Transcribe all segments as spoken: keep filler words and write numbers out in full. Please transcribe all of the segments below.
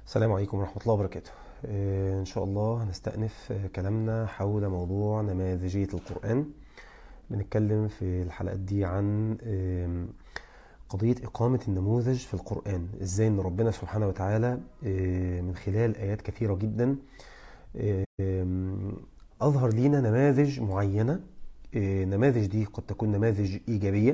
السلام عليكم ورحمة الله وبركاته. إن شاء الله هنستأنف كلامنا حول موضوع نماذجية القرآن. بنتكلم في الحلقات دي عن قضية إقامة النموذج في القرآن، إزاي أن ربنا سبحانه وتعالى من خلال آيات كثيرة جدا أظهر لنا نماذج معينة. نماذج دي قد تكون نماذج إيجابية،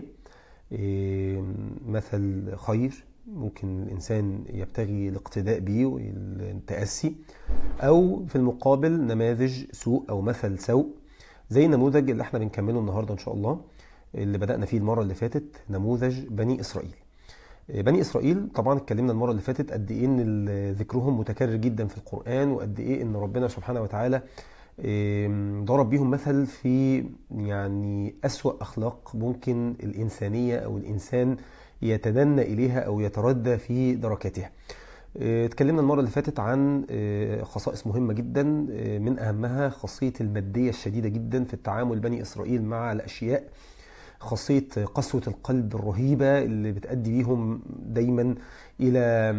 مثل خير ممكن الإنسان يبتغي الاقتداء به والتأسي، أو في المقابل نماذج سوء أو مثل سوء، زي النموذج اللي احنا بنكمله النهاردة إن شاء الله، اللي بدأنا فيه المرة اللي فاتت، نموذج بني إسرائيل. بني إسرائيل طبعا اتكلمنا المرة اللي فاتت قد إيه إن ذكرهم متكرر جدا في القرآن، وقد إيه إن ربنا سبحانه وتعالى ضرب بيهم مثل في يعني أسوأ أخلاق ممكن الإنسانية أو الإنسان يتدنى إليها أو يتردى في دركاتها. اتكلمنا المرة اللي فاتت عن خصائص مهمة جدا، من أهمها خاصية المادية الشديدة جدا في التعامل بني إسرائيل مع الأشياء، خاصية قسوة القلب الرهيبة اللي بتؤدي بيهم دايما إلى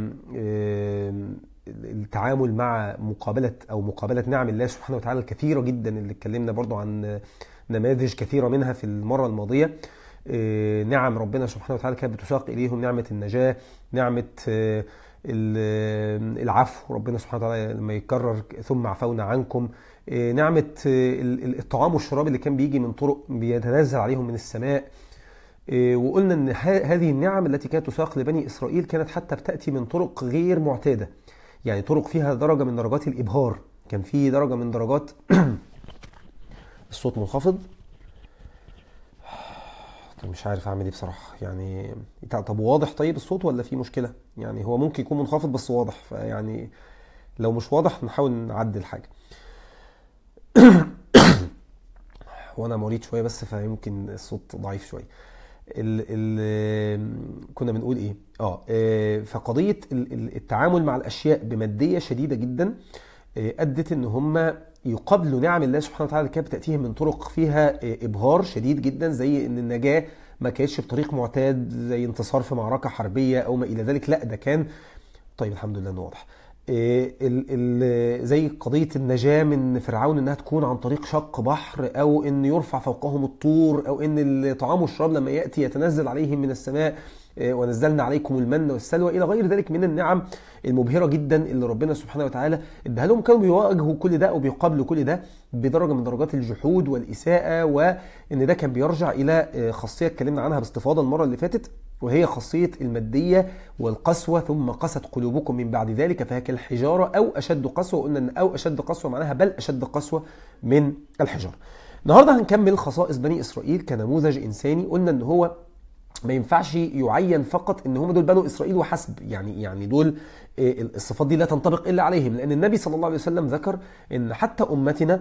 التعامل مع مقابلة أو مقابلة نعم الله سبحانه وتعالى الكثيرة جدا، اللي اتكلمنا برضو عن نماذج كثيرة منها في المرة الماضية. نعم ربنا سبحانه وتعالى كانت بتساق إليهم، نعمة النجاة، نعمة العفو، ربنا سبحانه وتعالى لما يكرر ثم عفونا عنكم، نعمة الطعام والشراب اللي كان بيجي من طرق بيتنزل عليهم من السماء. وقلنا أن هذه النعم التي كانت تساق لبني إسرائيل كانت حتى بتأتي من طرق غير معتادة، يعني طرق فيها درجة من درجات الإبهار. كان في درجة من درجات الصوت منخفض، مش عارف اعمل ايه بصراحه، يعني طب واضح طيب الصوت ولا في مشكله؟ يعني هو ممكن يكون منخفض بس واضح، فيعني لو مش واضح نحاول نعدل حاجه. وانا مريض شويه بس فيمكن الصوت ضعيف شويه. ال ال كنا بنقول ايه اه فقضيه التعامل مع الاشياء بماديه شديده جدا ادت ان هم يقابلوا نعم الله سبحانه وتعالى كانت بتأتيهم من طرق فيها إبهار شديد جدا، زي إن النجاة ما كانتش بطريق معتاد زي انتصار في معركة حربية أو ما إلى ذلك، لا ده كان طيب الحمد لله إنه واضح. ال ال زي قضية النجاة من فرعون إنها تكون عن طريق شق بحر، أو إن يرفع فوقهم الطور، أو إن الطعام والشراب لما يأتي يتنزل عليهم من السماء ونزلنا عليكم المن والسلوى إلى غير ذلك من النعم المبهرة جدا اللي ربنا سبحانه وتعالى ادها لهم. كانوا بيواجهوا كل ده أو بيقابلوا كل ده بدرجة من درجات الجحود والإساءة، وإن ده كان بيرجع إلى خاصية اتكلمنا عنها باستفاضة المرة اللي فاتت، وهي خاصية المادية والقسوة. ثم قست قلوبكم من بعد ذلك فهي كالحجارة أو أشد قسوة. قلنا أن أو أشد قسوة معناها بل أشد قسوة من الحجارة. النهاردة هنكمل خصائص بني إسرائيل كنموذج إنساني. قلنا أن هو ما ينفعش يعين فقط ان هم دول بنو اسرائيل وحسب، يعني يعني دول الصفات دي لا تنطبق الا عليهم، لان النبي صلى الله عليه وسلم ذكر ان حتى امتنا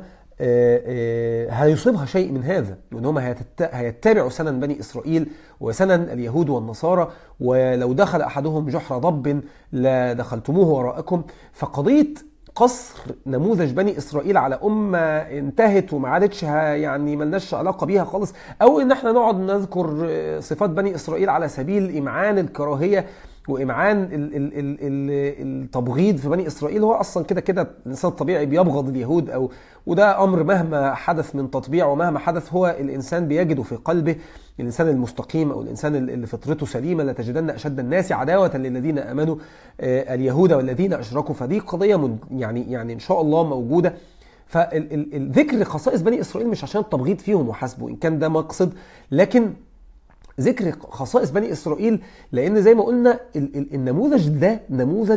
هيصيبها شيء من هذا، وان هم هيتبعوا سنن بني اسرائيل وسنن اليهود والنصارى، ولو دخل احدهم جحر ضب لدخلتموه وراءكم. فقضيه قصر نموذج بني إسرائيل على أمة انتهت وما عادتش يعني ملناش علاقة بيها خالص، أو إن احنا نقعد نذكر صفات بني إسرائيل على سبيل إمعان الكراهية وإمعان ال ال ال ال التبغيض في بني إسرائيل. هو أصلا كده كده الإنسان الطبيعي بيبغض اليهود، أو وده أمر مهما حدث من تطبيع ومهما حدث هو الإنسان بيجده في قلبه. الإنسان المستقيم أو الإنسان اللي فطرته سليمة لتجدن أشد الناس عداوة للذين آمنوا اليهود والذين أشركوا. فدي قضية من يعني يعني إن شاء الله موجودة. فالذكر خصائص بني إسرائيل مش عشان التبغيض فيهم وحسبه، إن كان ده مقصد، لكن ذكر خصائص بني إسرائيل لأن زي ما قلنا النموذج ده نموذج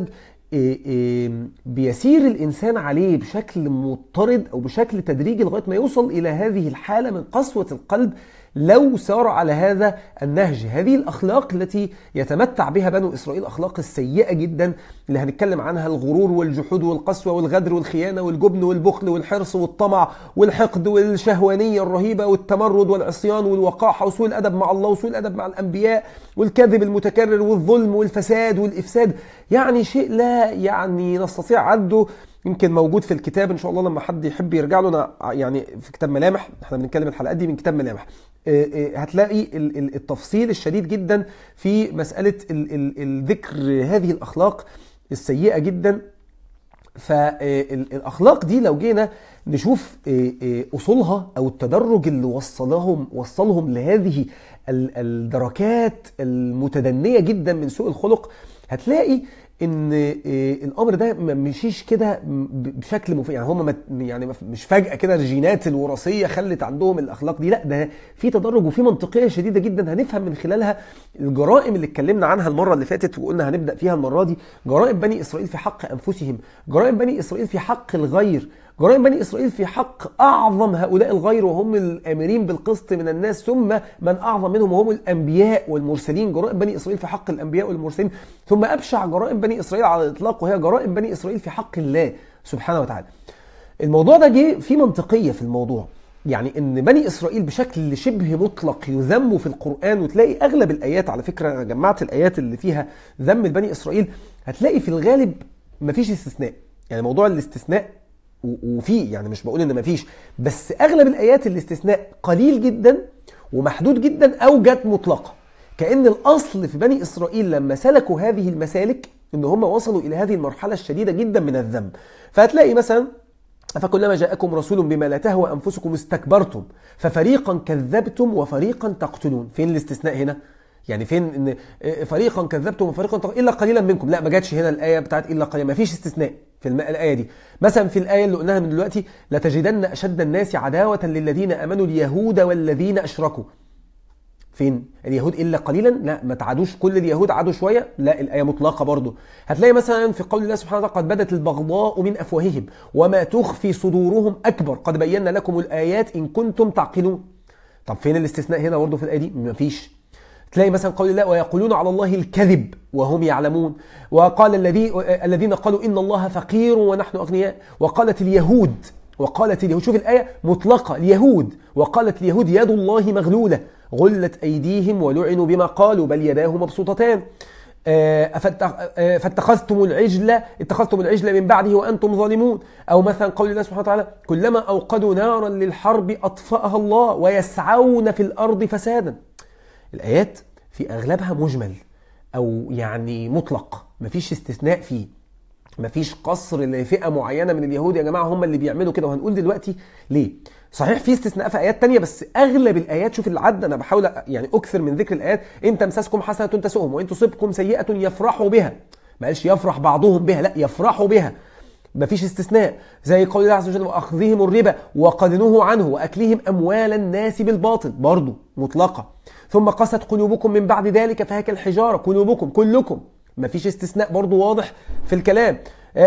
بيسير الإنسان عليه بشكل مضطرد أو بشكل تدريجي لغاية ما يوصل إلى هذه الحالة من قسوة القلب لو سار على هذا النهج. هذه الأخلاق التي يتمتع بها بنو إسرائيل، أخلاق السيئة جدا اللي هنتكلم عنها، الغرور والجحود والقسوة والغدر والخيانة والجبن والبخل والحرص والطمع والحقد والشهوانية الرهيبة والتمرد والعصيان والوقاحة وسوء الأدب مع الله وسوء الأدب مع الأنبياء والكذب المتكرر والظلم والفساد والإفساد. يعني شيء لا يعني نستطيع عده، يمكن موجود في الكتاب ان شاء الله لما حد يحب يرجع له. انا يعني في كتاب ملامح، احنا بنتكلم الحلقات دي من كتاب ملامح، هتلاقي التفصيل الشديد جدا في مسألة الذكر هذه الأخلاق السيئة جدا. فالأخلاق دي لو جينا نشوف أصولها أو التدرج اللي وصلهم وصلهم لهذه الدركات المتدنية جدا من سوء الخلق، هتلاقي ان الامر ده ما مشيش كده بشكل مفيد. يعني هم يعني مش فجأة كده الجينات الوراثية خلت عندهم الاخلاق دي، لا ده في تدرج وفي منطقية شديدة جدا هنفهم من خلالها الجرائم اللي اتكلمنا عنها المرة اللي فاتت وقلنا هنبدأ فيها المرة دي. جرائم بني اسرائيل في حق انفسهم، جرائم بني اسرائيل في حق الغير، جرائم بني إسرائيل في حق أعظم هؤلاء الغير وهم الآمرين بالقسط من الناس، ثم من أعظم منهم وهم الأنبياء والمرسلين. جرائم بني إسرائيل في حق الأنبياء والمرسلين، ثم أبشع جرائم بني إسرائيل على الإطلاق وهي جرائم بني إسرائيل في حق الله سبحانه وتعالى. الموضوع ده جه في منطقية في الموضوع، يعني ان بني اسرائيل بشكل شبه مطلق يذموا في القرآن، وتلاقي اغلب الايات، على فكرة جمعت الايات اللي فيها ذم بني اسرائيل، هتلاقي في الغالب مفيش استثناء. يعني موضوع الاستثناء وفي، يعني مش بقول ان مفيش، بس اغلب الايات الاستثناء قليل جدا ومحدود جدا او جت مطلقة. كأن الاصل في بني اسرائيل لما سلكوا هذه المسالك ان هم وصلوا الى هذه المرحلة الشديدة جدا من الذم. فهتلاقي مثلا فكلما جاءكم رسول بما لا تهوى أنفسكم استكبرتم ففريقا كذبتم وفريقا تقتلون. فين الاستثناء هنا؟ يعني فين ان فريقا كذبتم وفريقا تقتلون إلا قليلا منكم؟ لا، ما جاتش هنا الآية بتاعت إلا قليلا، ما فيش استثناء في الآية دي. مثلا في الآية اللي قلناها من دلوقتي، لتجدن أشد الناس عداوة للذين آمنوا اليهود والذين أشركوا. فين اليهود إلا قليلا؟ لا، ما تعادوش كل اليهود، عادوا شوية، لا الآية مطلقة برضو. هتلاقي مثلا في قول الله سبحانه وتعالى قد بدت البغضاء من أفواههم وما تخفي صدورهم أكبر قد بينا لكم الآيات إن كنتم تعقلون. طب فين الاستثناء هنا برضو في الآية دي؟ ما فيش. تلاقي مثلا قول الله ويقولون على الله الكذب وهم يعلمون، وقال الذي الذين قالوا إن الله فقير ونحن أغنياء، وقالت اليهود وقالت اليهود، شوف الآية مطلقة، اليهود وقالت اليهود يد الله مغلولة غلت أيديهم ولعنوا بما قالوا بل يداه مبسوطتان فاتخذتم العجل اتخذتم العجل من بعده وأنتم ظالمون. أو مثلا قول الله سبحانه وتعالى كلما أوقدوا نارا للحرب أطفأها الله ويسعون في الأرض فسادا. الآيات في أغلبها مجمل أو يعني مطلق، مفيش استثناء فيه، مفيش قصر لفئة معينة من اليهود يا جماعة هم اللي بيعملوا كده. وهنقول دلوقتي ليه. صحيح في استثناء في آيات تانية، بس أغلب الآيات، شوف العد، أنا بحاول يعني أكثر من ذكر الآيات، إن تمسسكم حسنة تسؤهم وإن تصبكم سيئة يفرحوا بها. ما قالش يفرح بعضهم بها، لا يفرحوا بها، مفيش استثناء. زي قول الله عز وجل وأخذهم الربا وقد نهوا عنه وأكلهم أموال الناس بالباطل، برضو مطلقة. ثم قست قلوبكم من بعد ذلك فهي كالحجارة، قلوبكم كلكم، مفيش استثناء، برضو واضح في الكلام.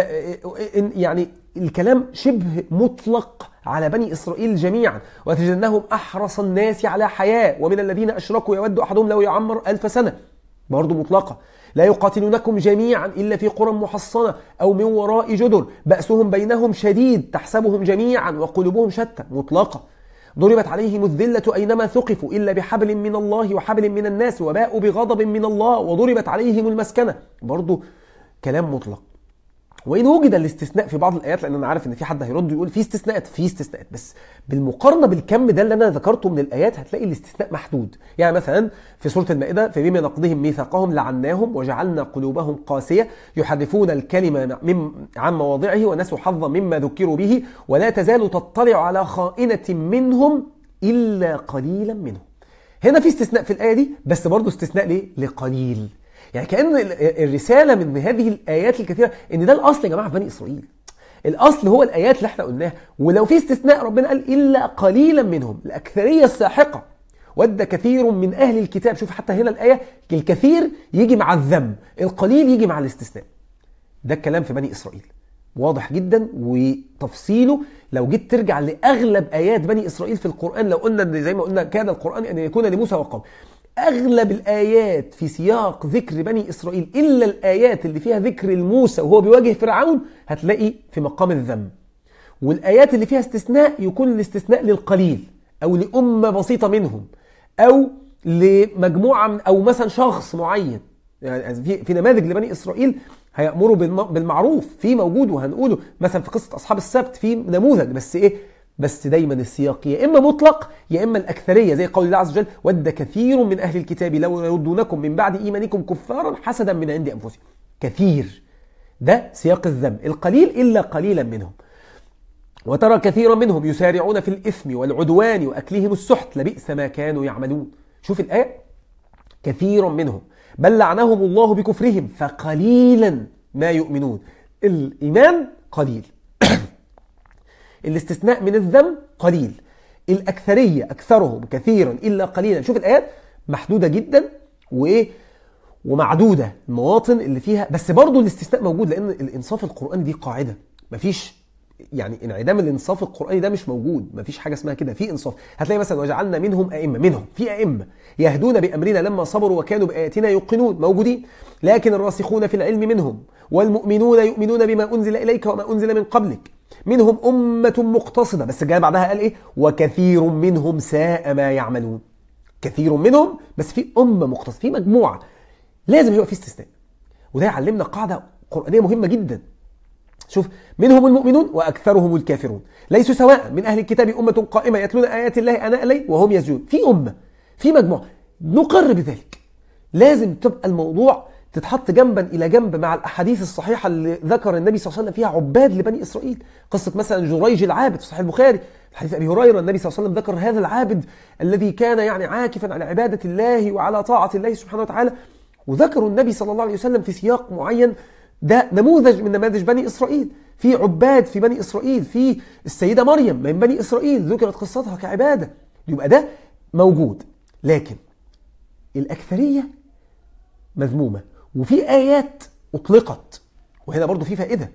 يعني الكلام شبه مطلق على بني إسرائيل جميعا. وتجدنهم أحرص الناس على حياة ومن الذين أشركوا يود أحدهم لو يعمر ألف سنة، برضو مطلقة. لا يقاتلونكم جميعا إلا في قرى محصنة أو من وراء جدر بأسهم بينهم شديد تحسبهم جميعا وقلوبهم شتى، مطلقة. ضربت عليهم الذلة أينما ثقفوا إلا بحبل من الله وحبل من الناس وباءوا بغضب من الله وضربت عليهم المسكنة، برضو كلام مطلق. وإن وجد الاستثناء في بعض الآيات، لأن أنا عارف إن في حد هيرد يقول في استثناءات، في استثناءات، بس بالمقارنة بالكم ده اللي أنا ذكرته من الآيات هتلاقي الاستثناء محدود. يعني مثلا في سورة المائدة فبما نقضهم ميثاقهم لعناهم وجعلنا قلوبهم قاسية يحرفون الكلمة عن مواضعه ونسوا حظا مما ذكروا به ولا تزال تطلع على خائنة منهم إلا قليلا منهم. هنا في استثناء في الآية دي، بس برضو استثناء ليه؟ لقليل. يعني كأن الرسالة من هذه الآيات الكثيرة إن ده الأصل يا جماعة في بني إسرائيل، الأصل هو الآيات اللي احنا قلناها. ولو في استثناء ربنا قال إلا قليلا منهم، الأكثرية الساحقة. ود كثير من أهل الكتاب، شوف حتى هنا الآية الكثير يجي مع الذم، القليل يجي مع الاستثناء. ده الكلام في بني إسرائيل واضح جدا، وتفصيله لو جيت ترجع لأغلب آيات بني إسرائيل في القرآن، لو قلنا زي ما قلنا كان القرآن أن يكون لموسى وقوم، أغلب الآيات في سياق ذكر بني إسرائيل إلا الآيات اللي فيها ذكر الموسى وهو بيواجه فرعون هتلاقي في مقام الذم. والآيات اللي فيها استثناء يكون الاستثناء للقليل أو لأمة بسيطة منهم أو لمجموعة أو مثلا شخص معين. يعني في, في نماذج لبني إسرائيل هيأمروا بالمعروف، في موجود وهنقوله مثلا في قصة أصحاب السبت في نموذج، بس إيه؟ بس دايما السياق يا إما مطلق يا إما الأكثرية، زي قول الله عز وجل ود كثير من أهل الكتاب لو يردونكم من بعد إيمانكم كفارا حسدا من عند أنفسهم. كثير ده سياق الذم، القليل إلا قليلا منهم. وترى كثيرا منهم يسارعون في الإثم والعدوان وأكلهم السحت لبئس ما كانوا يعملون. شوف الآية، كثير منهم بل لعنهم الله بكفرهم فقليلا ما يؤمنون. الإيمان قليل الاستثناء من الذم قليل، الأكثرية أكثرهم كثيرا إلا قليلا. شوف الآيات محدودة جدا وإيه ومعدودة المواطن اللي فيها، بس برضو الاستثناء موجود، لأن الإنصاف القرآني دي قاعدة، مفيش يعني انعدام الانصاف القرآني ده مش موجود، مفيش حاجة اسمها كده، في انصاف. هتلاقي مثلا وجعلنا منهم أئمة، منهم في أئمة يهدون بأمرنا لما صبروا وكانوا بآياتنا يوقنون، موجودين. لكن الراسخون في العلم منهم والمؤمنون يؤمنون بما أنزل إليك وما أنزل من قبلك منهم أمة مقتصدة، بس جاء بعدها قال إيه؟ وكثير منهم ساء ما يعملون. كثير منهم بس في أمة مقتصدة، في مجموعة لازم يبقى في استثناء. وده يعلمنا قاعدة قرآنية مهمة جدا. شوف، منهم المؤمنون وأكثرهم الكافرون ليسوا سواء من أهل الكتاب أمة قائمة يتلون آيات الله آناء الليل وهم يسجدون. في أمة، في مجموعة، نقر بذلك. لازم تبقى الموضوع تتحط جنبا إلى جنب مع الأحاديث الصحيحة اللي ذكر النبي صلى الله عليه وسلم فيها عباد لبني إسرائيل. قصة مثلا جريج العابد في صحيح البخاري، حديث أبي هريرة، النبي صلى الله عليه وسلم ذكر هذا العابد الذي كان يعني عاكفا على عبادة الله وعلى طاعة الله سبحانه وتعالى، وذكروا النبي صلى الله عليه وسلم في سياق معين. ده نموذج من نماذج بني إسرائيل، في عباد في بني إسرائيل، في السيدة مريم من بني إسرائيل ذكرت قصتها كعبادة، يبقى ده موجود. لكن الأكثرية مذمومة، وفي آيات أطلقت. وهنا برضو في فائدة،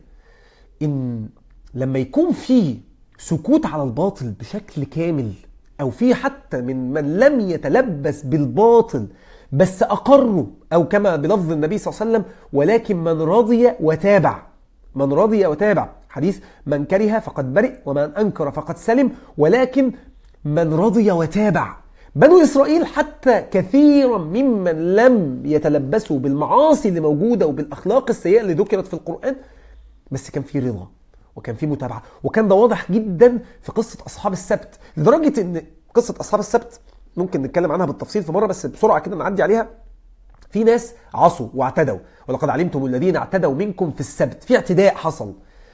إن لما يكون في سكوت على الباطل بشكل كامل، أو في حتى من من لم يتلبس بالباطل بس أقروا، أو كما بلفظ النبي صلى الله عليه وسلم ولكن من رضي وتابع، من رضي وتابع، حديث من كره فقد برئ ومن أنكر فقد سلم، ولكن من رضي وتابع. بنو إسرائيل حتى كثيرا ممن لم يتلبسوا بالمعاصي اللي موجودة وبالأخلاق السيئة اللي ذكرت في القرآن، بس كان في رضا وكان في متابعة. وكان ده واضح جدا في قصة أصحاب السبت، لدرجة أن قصة أصحاب السبت ممكن نتكلم عنها بالتفصيل في مرة، بس بسرعة كده نعدي عليها. في ناس عصوا واعتدوا، ولقد علمتم الذين اعتدوا منكم في السبت، في اعتداء حصل.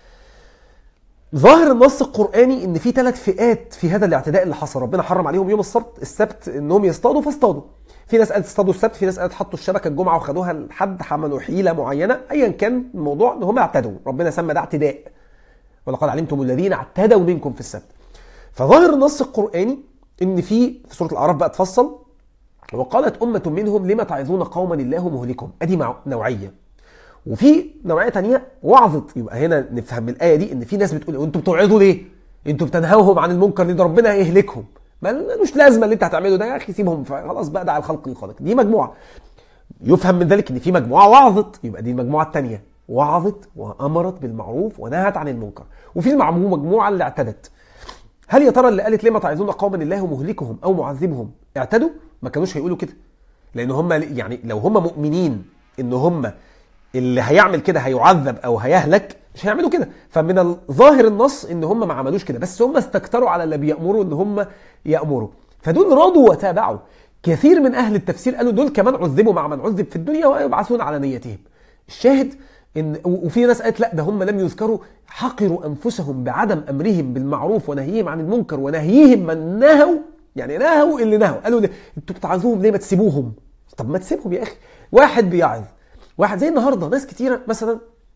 ظاهر النص القرآني ان في ثلاث فئات في هذا الاعتداء اللي حصل. ربنا حرم عليهم يوم السبت السبت انهم يصطادوا فاصطادوا. في ناس قالت اصطادوا السبت، في ناس قالت حطوا الشبكه الجمعه وخدوها لحد، عملوا حيله معينه. ايا كان الموضوع ان هم اعتدوا، ربنا سمى ده اعتداء، ولقد علمتم الذين اعتدوا منكم في السبت. فظاهر النص القرآني ان في في سوره الاعراف بقى تفصل، وقالت امه منهم لما تعظون قوما الله مهلكهم. ادي نوعيه. وفي نوعيه ثانيه وعظت. يبقى هنا نفهم من الايه دي ان في ناس بتقول انتوا بتوعظوا ليه؟ انتوا بتنهوهم عن المنكر ليه؟ ده ربنا هيهلكهم، ملوش لازمه اللي انت هتعمله ده يا اخي، سيبهم خلاص بقى، ده على الخلق الخالق. دي مجموعه. يفهم من ذلك ان في مجموعه وعظت، يبقى دي المجموعه الثانيه، وعظت وامرت بالمعروف ونهت عن المنكر. وفي المجموعه اللي اعتدت. هل يا ترى اللي قالت لما تعظون قوما الله مهلكهم او معذبهم اعتدوا؟ ما كانوش هيقولوا كده، لان هم يعني لو هم مؤمنين ان هم اللي هيعمل كده هيعذب او هيهلك مش هيعملوا كده. فمن الظاهر النص ان هم ما عملوش كده، بس هم استكتروا على اللي بيأمروا ان هم يأمروا، فدول رضوا وتابعوا. كثير من اهل التفسير قالوا دول كمان عذبوا مع من عذب في الدنيا ويبعثون على نيتهم. الشاهد ان وفي ناس قالت لا، ده هم لم يذكروا، حقروا انفسهم بعدم امرهم بالمعروف ونهيهم عن المنكر ونهيهم من نهوا، يعني نهوا اللي نهوا. قالوا انتوا بتعظوهم ليه؟ ما تسيبوهم. طب ما تسيبهم يا اخي. واحد بيعظ، واحد زي النهارده ناس كتيره مثلا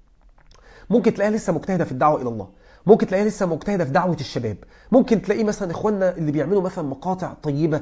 ممكن تلاقيها لسه مجتهده في الدعوه الى الله، ممكن تلاقيها لسه مجتهده في دعوه الشباب، ممكن تلاقي مثلا اخواننا اللي بيعملوا مثلا مقاطع طيبه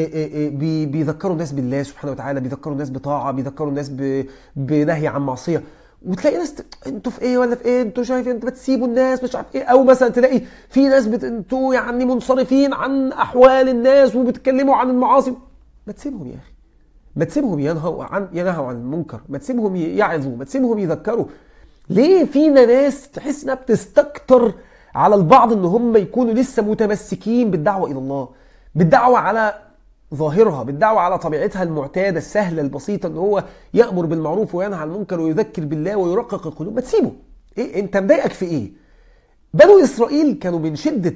بيذكروا الناس بالله سبحانه وتعالى، بيذكروا الناس بطاعه، بيذكروا الناس بنهي عن معصيه. وتلاقي ناس انتوا في ايه ولا في ايه، انتوا شايفين انتوا بتسيبوا الناس مش عارف ايه. او مثلا تلاقي في ناس بت... انتوا يعني منصرفين عن احوال الناس وبتتكلموا عن المعاصي. ما تسيبهم يا اخي، ما تسيبهم ينهوا عن ينهوا عن المنكر، ما تسيبهم يعظوا، ما تسيبهم يذكروا. ليه فينا ناس تحس انها بتستكتر على البعض ان هم يكونوا لسه متمسكين بالدعوه الى الله، بالدعوه على ظاهرها، بالدعوه على طبيعتها المعتاده السهله البسيطه، ان هو يأمر بالمعروف وينهى عن المنكر ويذكر بالله ويرقق القلوب. ما تسيبه. ايه انت مضايقك في ايه؟ بنو اسرائيل كانوا من شده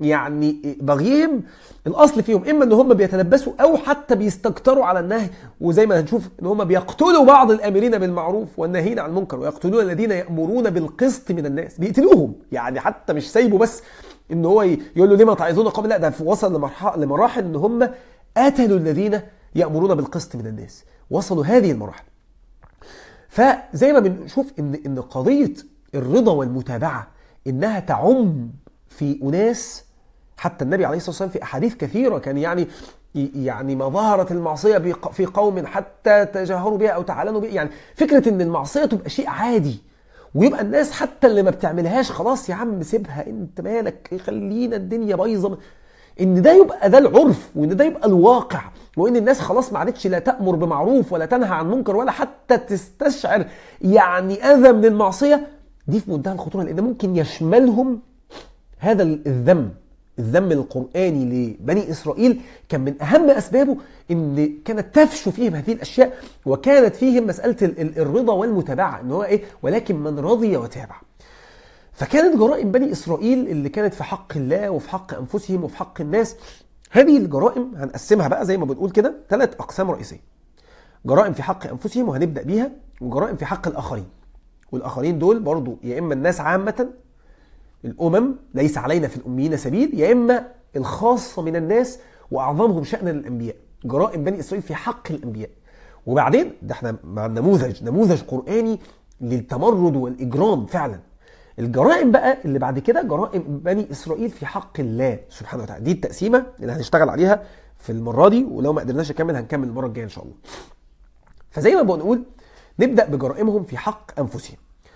يعني بغيهم الاصل فيهم اما ان هم بيتلبسوا او حتى بيستكتروا على النهي، وزي ما هنشوف ان هم بيقتلوا بعض الامرين بالمعروف والناهين عن المنكر ويقتلون الذين يأمرون بالقسط من الناس، بيقتلوهم. يعني حتى مش سايبه بس ان هو يقول له لما تعظون قوم، لا ده وصل لمراحل لمراحل ان هم قتلوا الذين يأمرون بالقسط من الناس، وصلوا هذه المراحل. فزي ما بنشوف ان ان قضيه الرضا والمتابعه انها تعم في اناس، حتى النبي عليه الصلاه والسلام في احاديث كثيره كان يعني يعني ما ظهرت المعصيه في قوم حتى تجاهروا بها او تعلنوا بها. يعني فكره ان المعصيه تبقى شيء عادي ويبقى الناس حتى اللي ما بتعملهاش خلاص يا عم سيبها انت مالك، خلينا الدنيا بايظه، ان ده يبقى ده العرف وان ده يبقى الواقع، وان الناس خلاص ما عادتش لا تأمر بمعروف ولا تنهى عن منكر ولا حتى تستشعر يعني اذى من المعصيه. دي في منتهى الخطوره، لان ممكن يشملهم هذا الذم. الذم القرآني لبني إسرائيل كان من أهم أسبابه إن كانت تفشو فيهم هذه الأشياء، وكانت فيهم مسألة الرضا والمتابعة، إن هو إيه ولكن من رضي وتابع. فكانت جرائم بني إسرائيل اللي كانت في حق الله وفي حق أنفسهم وفي حق الناس، هذه الجرائم هنقسمها بقى زي ما بنقول كده ثلاث أقسام رئيسية: جرائم في حق أنفسهم وهنبدأ بيها، وجرائم في حق الآخرين. والآخرين دول برضو يا إما الناس عامة، الأمم ليس علينا في الأميين سبيل، يا إما الخاصة من الناس وأعظمهم شأنا الأنبياء، جرائم بني إسرائيل في حق الأنبياء. وبعدين ده احنا مع النموذج نموذج قرآني للتمرد والإجرام فعلا. الجرائم بقى اللي بعد كده جرائم بني إسرائيل في حق الله سبحانه وتعالى. دي التقسيمة اللي هنشتغل عليها في المرة دي، ولو ما قدرناش نكمل هنكمل المرة الجاية إن شاء الله. فزي ما بنقول نبدأ بجرائمهم في حق أنفسهم.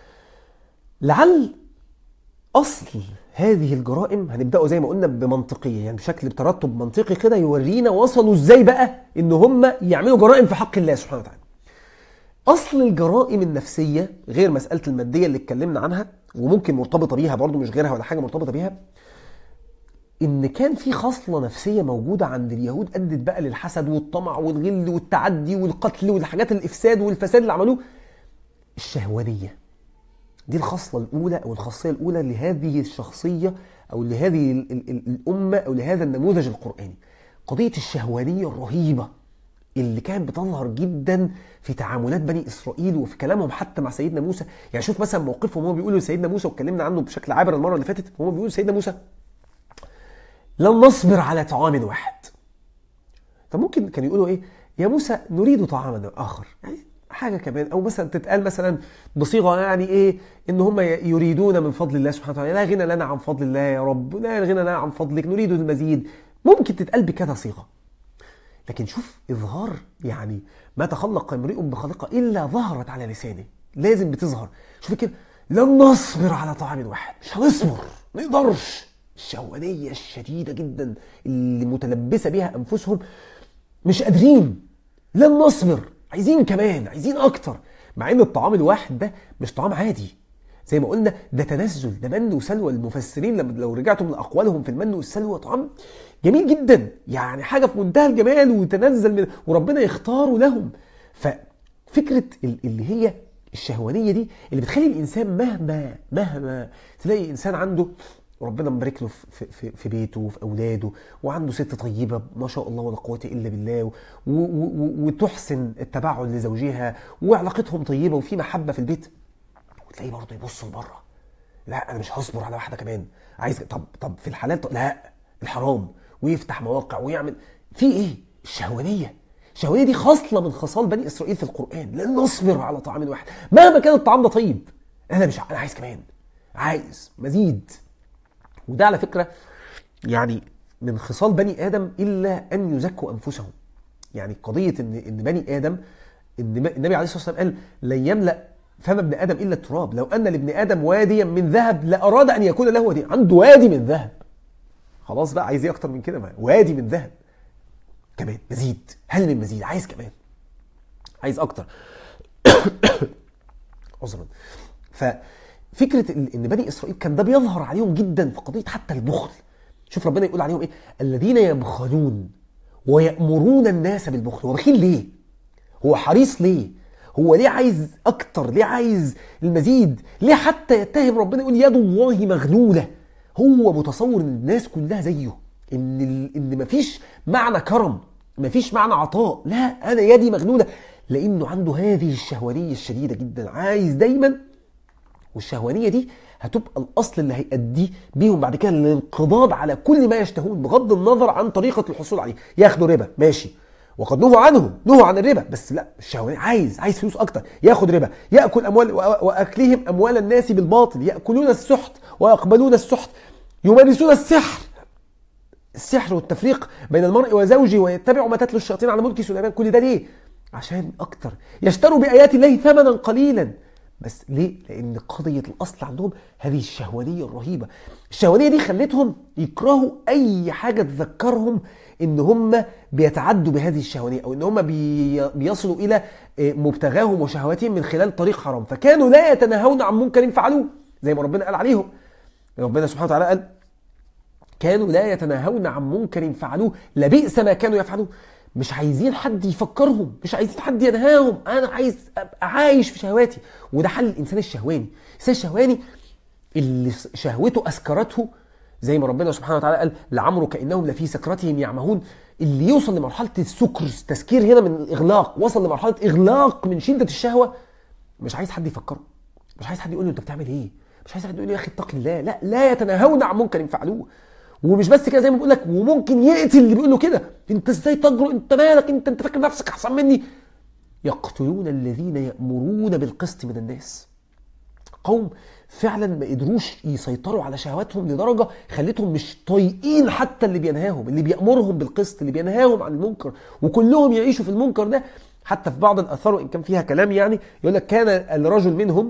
لعل أصل هذه الجرائم هنبدأه زي ما قلنا بمنطقية، يعني بشكل بترتب منطقي كده يورينا وصلوا ازاي بقى ان هم يعملوا جرائم في حق الله سبحانه وتعالى. أصل الجرائم النفسية غير مسألة المادية اللي اتكلمنا عنها وممكن مرتبطة بيها برضو، مش غيرها ولا حاجة مرتبطة بيها، إن كان في خصلة نفسية موجودة عند اليهود أدت بقى للحسد والطمع والغل والتعدي والقتل والحاجات الإفساد والفساد اللي عملوه، الشهوانية. دي الخصلة الأولى أو الخاصية الأولى لهذه الشخصية أو لهذه الأمة أو لهذا النموذج القرآني، قضية الشهوانية الرهيبة اللي كانت بتظهر جدا في تعاملات بني إسرائيل وفي كلامهم حتى مع سيدنا موسى. يعني شوف مثلا موقفهم هم بيقولوا لسيدنا موسى، واتكلمنا عنه بشكل عابر المرة اللي فاتت، هم بيقولوا لسيدنا موسى لن نصبر على طعام واحد. فممكن كانوا يقولوا إيه؟ يا موسى نريد طعاما آخر، يعني حاجة كمان، أو مثلا تتقال مثلا بصيغة يعني إيه إن هم يريدون من فضل الله سبحانه وتعالى، لا غنى لنا عن فضل الله يا رب، لا غنى لنا عن فضلك، نريد المزيد. ممكن تتقال بكذا صيغة، لكن شوف إظهار، يعني ما تخلق امرئ بخلقة إلا ظهرت على لسانه، لازم بتظهر. شوف كده لن نصبر على طعام واحد، مش هنصبر، ما نقدرش. الشهوانية الشديدة جدا اللي متلبسة بها أنفسهم، مش قادرين، لن نصبر، عايزين كمان، عايزين أكتر، مع إن الطعام الواحد ده مش طعام عادي. زي ما قلنا ده تنزل، ده من وسلوى. المفسرين لما لو رجعتم لأقوالهم في المن والسلوى طعام جميل جدا، يعني حاجة في منتهى الجمال وتنزل من وربنا يختاره لهم. ففكرة اللي هي الشهوانية دي اللي بتخلي الإنسان مهما مهما تلاقي إنسان عنده وربنا مبارك له في, في, في بيته وفي أولاده، وعنده ست طيبة ما شاء الله ولا قوة إلا بالله، و و و وتحسن التباعد لزوجها وعلاقتهم طيبة وفي محبة في البيت، وتلاقيه برضه يبص لبره، لا أنا مش هصبر على واحدة كمان، عايز طب طب في الحلال، طب لا الحرام، ويفتح مواقع ويعمل في إيه؟ الشهوانية. الشهوانية دي خصلة من خصال بني إسرائيل في القرآن، لن نصبر على طعام واحد مهما كان الطعام ده طيب، أنا مش أنا عايز كمان، عايز مزيد. وده على فكرة يعني من خصال بني آدم إلا أن يزكوا أنفسهم. يعني قضية إن إن بني آدم، إن النبي عليه الصلاة والسلام قال لن يملأ فم ابن آدم إلا التراب، لو أن لابن آدم واديا من ذهب لأراد أن يكون له وادي، عنده وادي من ذهب، خلاص بقى عايز إيه أكتر من كده؟ وادي من ذهب كمان، مزيد، هل من مزيد، عايز كمان، عايز أكتر. عذرا. ف فكرة ان بني اسرائيل كان ده بيظهر عليهم جدا في قضية حتى البخل. شوف ربنا يقول عليهم ايه؟ الذين يبخلون ويأمرون الناس بالبخل. هو بخيل ليه؟ هو حريص ليه؟ هو ليه عايز اكتر؟ ليه عايز المزيد؟ ليه حتى يتهم ربنا يقول يد الله مغلولة؟ هو متصور ان الناس كلها زيه، ان ال... ان مفيش معنى كرم، مفيش معنى عطاء، لا انا يدي مغلوله، لانه عنده هذه الشهوانيه الشديده جدا، عايز دايما. والشهوانيه دي هتبقى الاصل اللي هيؤديه بيهم بعد كده الانقضاض على كل ما يشتهون بغض النظر عن طريقه الحصول عليه. ياخدوا ربا ماشي، وقد نهوا عنه، نهوا عن الربا، بس لا الشهوانيه عايز عايز فلوس اكتر، ياخد ربا، ياكل اموال واكلهم اموال الناس بالباطل، ياكلون السحت ويقبلون السحت، يمارسون السحر، السحر والتفريق بين المرء وزوجه، ويتبعوا ما تتلو الشياطين على ملك سليمان. كل ده ليه؟ عشان اكتر. يشتروا بايات الله ثمنا قليلا، بس ليه؟ لان قضيه الاصل عندهم هذه الشهوانيه الرهيبه. الشهوانيه دي خلتهم يكرهوا اي حاجه تذكرهم ان هم بيتعدوا بهذه الشهوانيه، او ان هم بي بيصلوا الى مبتغاهم وشهواتهم من خلال طريق حرام، فكانوا لا يتناهون عن منكر فعلوه، زي ما ربنا قال عليهم. ربنا سبحانه وتعالى قال كانوا لا يتناهون عن منكر فعلوه لبئس ما كانوا يفعلون. مش عايزين حد يفكرهم، مش عايزين حد ينهاهم، انا عايز ابقى عايش في شهواتي. وده حل الانسان الشهواني. الانسان الشهواني اللي شهوته اسكرته، زي ما ربنا سبحانه وتعالى قال لعمرك انهم لفي سكرتهم يعمهون، اللي يوصل لمرحله السكر، تسكير هنا من الاغلاق، وصل لمرحله اغلاق من شده الشهوه، مش عايز حد يفكره، مش عايز حد يقول له انت بتعمل ايه، مش عايز حد يقول له يا اخي اتق الله، لا لا يتناهون عن منكر فعلوه. ومش بس كده، زي ما بقول لك، وممكن يقتل اللي بيقول له كده، انت ازاي تجرؤ، انت مالك، انت انت فاكر نفسك احسن مني. يقتلون الذين يأمرون بالقسط من الناس. قوم فعلا ما قدروش يسيطروا على شهواتهم لدرجه خلتهم مش طايقين حتى اللي بينهاهم، اللي بيأمرهم بالقسط، اللي بينهاهم عن المنكر، وكلهم يعيشوا في المنكر ده. حتى في بعض الاثار وان كان فيها كلام، يعني يقول لك كان الرجل منهم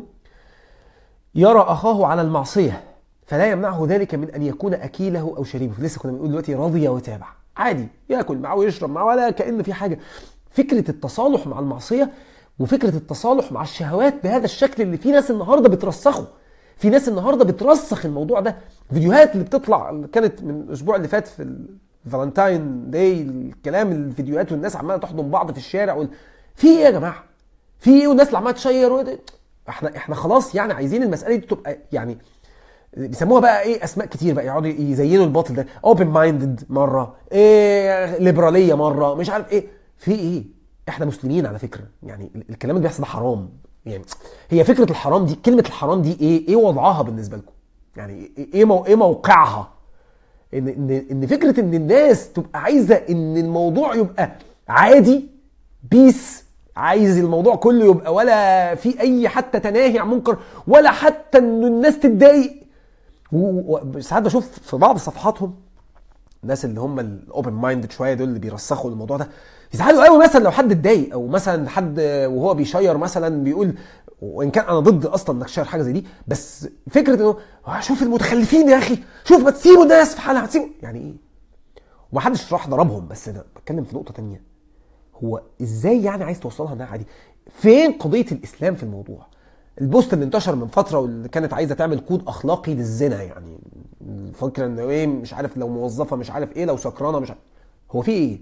يرى اخاه على المعصيه فلا يمنعه ذلك من ان يكون اكيله او شريبه. لسه كنا بنقول دلوقتي رضي وتابع، عادي ياكل معه ويشرب معه ولا كأن في حاجه. فكره التصالح مع المعصيه وفكره التصالح مع الشهوات بهذا الشكل اللي في ناس النهارده بترسخه، في ناس النهارده بترسخ الموضوع ده. الفيديوهات اللي بتطلع اللي كانت من الاسبوع اللي فات في الفالنتاين داي، الكلام الفيديوهات والناس عماله تحضن بعض في الشارع وال... في ايه يا جماعه؟ في ايه؟ والناس اللي عماله تشير و... احنا احنا خلاص يعني عايزين المساله دي تبقى يعني بيسموها بقى ايه اسماء كتير بقى، يقعدوا يزينوا الباطل ده، اوبن مايندد مره، ايه ليبراليه مره، مش عارف ايه. في ايه؟ احنا مسلمين على فكره، يعني الكلام اللي بيحصل ده حرام. يعني هي فكره الحرام دي، كلمه الحرام دي ايه ايه وضعها بالنسبه لكم؟ يعني ايه مو ايه موقعها؟ ان ان ان فكره ان الناس تبقى عايزه ان الموضوع يبقى عادي، بيس، عايز الموضوع كله يبقى ولا في اي حتى تناهي عن منكر، ولا حتى ان الناس تتضايق. وساعات بشوف في بعض صفحاتهم الناس اللي هم الاوبن مايندد شويه دول اللي بيرسخوا الموضوع ده، يزعلوا قوي مثلا لو حد اتضايق، او مثلا حد وهو بيشير مثلا بيقول، وان كان انا ضد اصلا انك تشير حاجه زي دي، بس فكره انه شوف المتخلفين يا اخي، شوف ما تسيبوا الناس في حالها، هتسيبوا يعني ايه؟ ومحدش راح ضربهم، بس انا بتكلم في نقطه تانية. هو ازاي يعني عايز توصلها انها عادي؟ فين قضيه الاسلام في الموضوع؟ البوست اللي انتشر من فتره واللي كانت عايزه تعمل كود اخلاقي للزنا، يعني الفكره انه ايه، مش عارف لو موظفه مش عارف ايه، لو سكرانه مش عارف. هو في ايه؟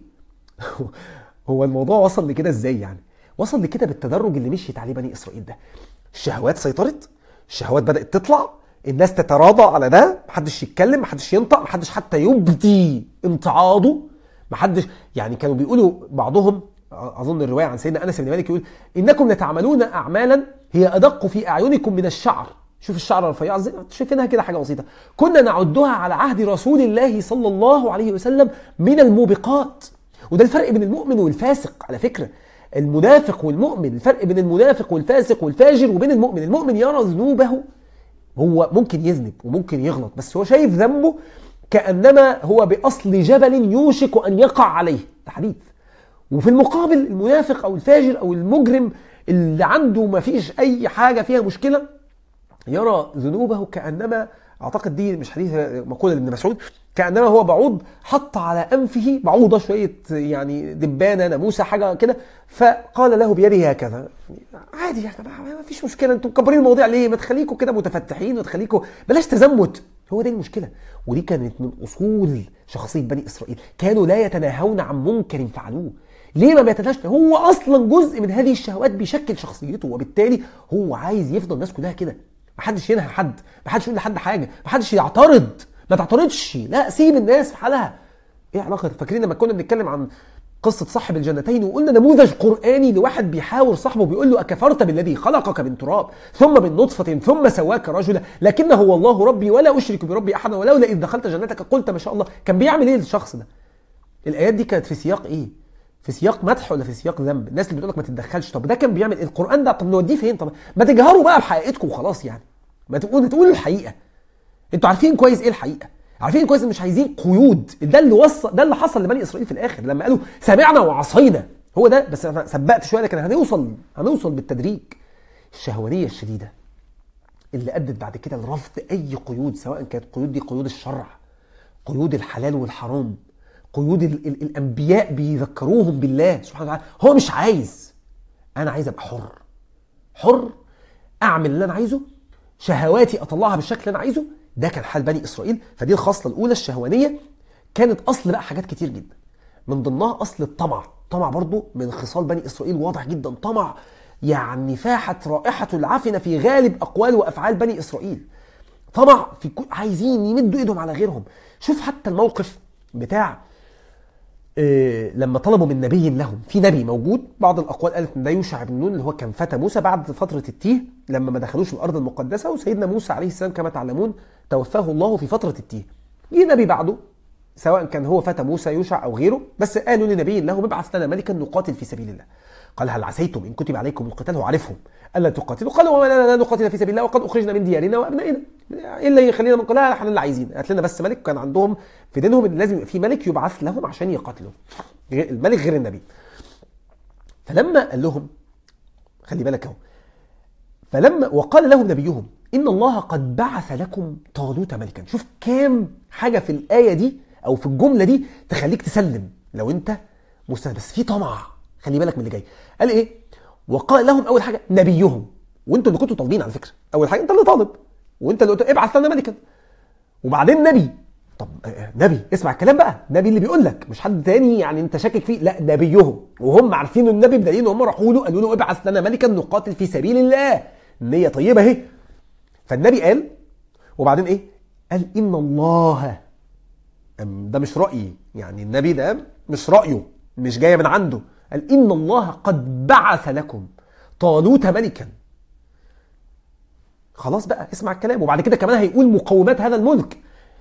هو الموضوع وصل لكده ازاي يعني؟ وصل لكده بالتدرج اللي مشيت عليه بني اسرائيل ده. الشهوات سيطرت، الشهوات بدات تطلع، الناس تتراضى على ده، محدش يتكلم، محدش ينطق، محدش حتى يبدي امتعاضه، محدش. يعني كانوا بيقولوا بعضهم، اظن الروايه عن سيدنا انس بن مالك يقول انكم لتعملون اعمالا هي ادق في اعينكم من الشعر. شوف الشعر الرفيع ازاي، شايفينها كده حاجه بسيطه، كنا نعدها على عهد رسول الله صلى الله عليه وسلم من الموبقات. وده الفرق بين المؤمن والفاسق على فكره، المنافق والمؤمن، الفرق بين المنافق والفاسق والفاجر وبين المؤمن. المؤمن يرى ذنوبه، هو ممكن يذنب وممكن يغلط، بس هو شايف ذنبه كأنما هو بأصل جبل يوشك أن يقع عليه، ده حديث. وفي المقابل المنافق أو الفاجر أو المجرم اللي عنده ما فيش أي حاجة فيها مشكلة، يرى ذنوبه كأنما، أعتقد دي مش حديث، مقولة لابن مسعود، كأنما هو بعوض حط على أنفه بعوضة شوية يعني دبانة ناموسة حاجة كده، فقال له بيده هكذا. عادي يا جماعة ما فيش مشكلة، انتوا مكبرين المواضيع ليه؟ ما تخليكوا كده متفتحين، وتخليكوا بلاش تزمت. هو دي المشكلة. ودي كانت من أصول شخصية بني إسرائيل، كانوا لا يتناهون عن منكر فعلوه. ليه ما بيتناهش؟ هو أصلا جزء من هذه الشهوات بيشكل شخصيته، وبالتالي هو عايز يفضل الناس كلها كده، محدش ينهى حد، محدش يقول لحد حاجة، محدش يعترض، ما تعترضش، لا سيب الناس في حالها. ايه علاقه؟ فاكرين لما كنا بنتكلم عن قصه صاحب الجنتين وقلنا نموذج قراني لواحد بيحاور صاحبه بيقول له اكفرت بالذي خلقك من تراب ثم من نطفه ثم سواك رجلا لكنه هو الله ربي ولا اشرك بربي احدا ولولا اذ دخلت جنتك قلت ما شاء الله. كان بيعمل ايه الشخص ده؟ الايات دي كانت في سياق ايه؟ في سياق مدح ولا في سياق ذنب؟ الناس اللي بتقول لك ما تتدخلش، طب ده كان بيعمل القران ده؟ طب نوديه فين؟ طب ما تجهروا بقى بحقيقتكم وخلاص، يعني ما تقولوا تقولوا الحقيقه. انتوا عارفين كويس ايه الحقيقه، عارفين كويس ان مش عايزين قيود. ده اللي وصل، ده اللي حصل لبني اسرائيل في الاخر لما قالوا سمعنا وعصينا. هو ده، بس انا سبقت شويه لكن هنوصل هنوصل بالتدريج. الشهوانيه الشديده اللي ادت بعد كده لرفض اي قيود، سواء كانت قيود دي قيود الشرع، قيود الحلال والحرام، قيود ال ال الانبياء بيذكروهم بالله سبحانه وتعالى. هو مش عايز، انا عايز ابقى حر، حر اعمل اللي انا عايزه، شهواتي اطلعها بالشكل اللي انا عايزه. ده كان حال بني اسرائيل. فدي الخصله الاولى الشهوانيه، كانت اصل بقى حاجات كتير جدا، من ضمنها اصل الطمع. طمع برضو من خصال بني اسرائيل واضح جدا، طمع يعني فاحت رائحه العفن في غالب اقوال وافعال بني اسرائيل. طمع في كل، عايزين يمدوا ايدهم على غيرهم. شوف حتى الموقف بتاع إيه لما طلبوا من نبي لهم، في نبي موجود، بعض الاقوال قالت ان ده يوشع بن نون اللي هو كان فتى موسى بعد فتره التيه لما ما دخلوش الارض المقدسه، وسيدنا موسى عليه السلام كما تعلمون توفاه الله في فتره التيه. جه نبي بعده سواء كان هو فتى موسى يوشع او غيره، بس قالوا لنبي لهم ابعث لنا ملكا نقاتل في سبيل الله. قال هل عسيتم ان كتب عليكم القتال، هو عارفهم، الا تقاتلوا؟ قالوا وما لنا لا نقاتل في سبيل الله وقد اخرجنا من ديارنا وابنائنا، ايه اللي يخلينا من قلها؟ احنا اللي عايزين، هات لنا بس ملك. كان عندهم في دينهم ان لازم يبقى في ملك يبعث لهم عشان يقاتلوا، الملك غير النبي. فلما قال لهم خلي بالك اهو، فلما وقال لهم نبيهم ان الله قد بعث لكم طالوت ملكا. شوف كام حاجه في الايه دي او في الجمله دي تخليك تسلم لو انت مستهدف، بس في طمع. خلي بالك من اللي جاي. قال ايه؟ وقال لهم اول حاجه نبيهم، وانتوا اللي كنتوا طالبين على فكره، اول حاجه انت اللي طالب وانت اللي قلت ابعث لنا ملكا، وبعدين نبي. طب نبي اسمع الكلام بقى، نبي اللي بيقول لك مش حد تاني يعني انت شاكك فيه، لا نبيهم، وهم عارفين النبي بدليل ان هم راحوا له قالوا له ابعث لنا ملكا نقاتل في سبيل الله. النيه طيبه اهي. فالنبي قال، وبعدين ايه؟ قال ان الله، ده مش رايي، يعني النبي ده مش رايه، مش جايه من عنده. قال ان الله قد بعث لكم طالوت ملكا. خلاص بقى اسمع الكلام. وبعد كده كمان هيقول مقومات هذا الملك،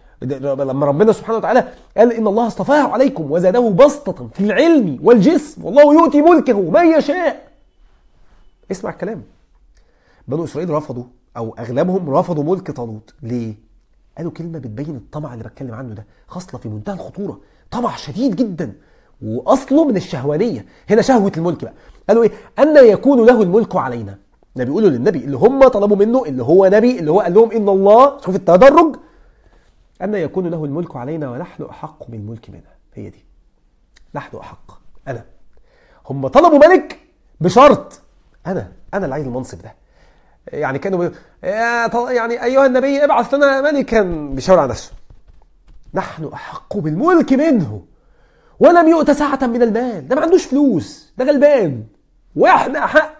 لما ربنا سبحانه وتعالى قال ان الله اصطفاه عليكم وزاده بسطة في العلم والجسم والله يؤتي ملكه من يشاء. اسمع الكلام. بنو اسرائيل رفضوا، او اغلبهم رفضوا ملك طالوت. ليه؟ قالوا كلمه بتبين الطمع اللي بتكلم عنه ده، خصله في منتهى الخطوره، طمع شديد جدا واصله من الشهوانيه. هنا شهوه الملك بقى. قالوا ايه؟ ان يكون له الملك علينا. ده بيقولوا للنبي اللي هم طلبوا منه، اللي هو نبي، اللي هو قال لهم ان الله، شوف التدرج، أن يكون له الملك علينا ونحن أحق بالملك منها. هي دي، نحن أحق. أنا، هم طلبوا ملك بشرط أنا أنا اللي عايز المنصب ده. يعني كانوا يعني أيها النبي ابعث لنا ملكا، بيشاور على نفسه. نحن أحق بالملك منه ولم يؤت ساعة من المال. ده ما عندوش فلوس، ده غلبان، وإحنا أحق.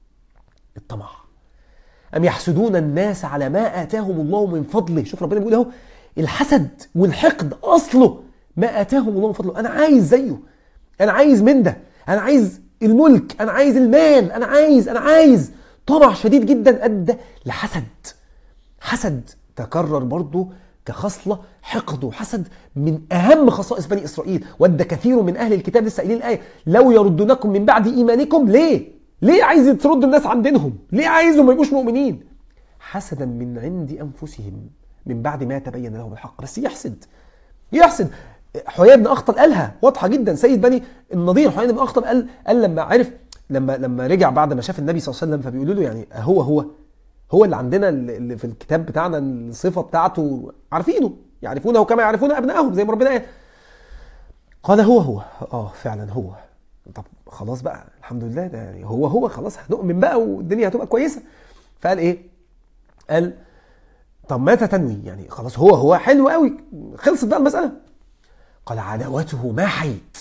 الطمع. أم يحسدون الناس على ما آتاهم الله من فضله. شوف ربنا بيقول اهو، الحسد والحقد أصله ما آتاهم الله من فضله. أنا عايز زيه، أنا عايز من ده، أنا عايز الملك، أنا عايز المال، أنا عايز أنا عايز طمع شديد جدا أدى لحسد. حسد تكرر برضو كخصلة، حقد وحسد من أهم خصائص بني إسرائيل. ود كثير من أهل الكتاب، لسه قايلين الآية، لو يردونكم من بعد إيمانكم. ليه؟ ليه عايز ترد الناس عن دينهم؟ ليه عايزهم ما يبقوش مؤمنين؟ حسدا من عند أنفسهم من بعد ما تبين لهم الحق. بس يحسد يحسد. حيي بن أخطب قالها واضحة جدا، سيد بني النضير حيي بن أخطب قال قال لما عرف، لما لما رجع بعد ما شاف النبي صلى الله عليه وسلم، فبيقولوا له يعني هو هو هو اللي عندنا اللي في الكتاب بتاعنا الصفة بتاعته عارفينه، يعرفونه كما يعرفون أبنائهم زي ما ربنا قال. قال هو هو اه فعلا هو. طب خلاص بقى الحمد لله، ده يعني هو هو خلاص هنؤمن بقى والدنيا هتبقى كويسة. فقال ايه؟ قال طب ماذا تنوي؟ يعني خلاص هو هو حلو قوي، خلصت بقى المسألة. قال عداوته ما حيت،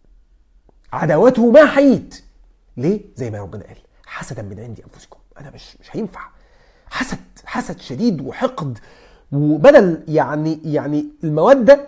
عداوته ما حيت. ليه؟ زي ما ربنا قال، حسدا من عند أنفسكم. أنا مش مش هينفع. حسد حسد شديد وحقد وبدل يعني يعني المودة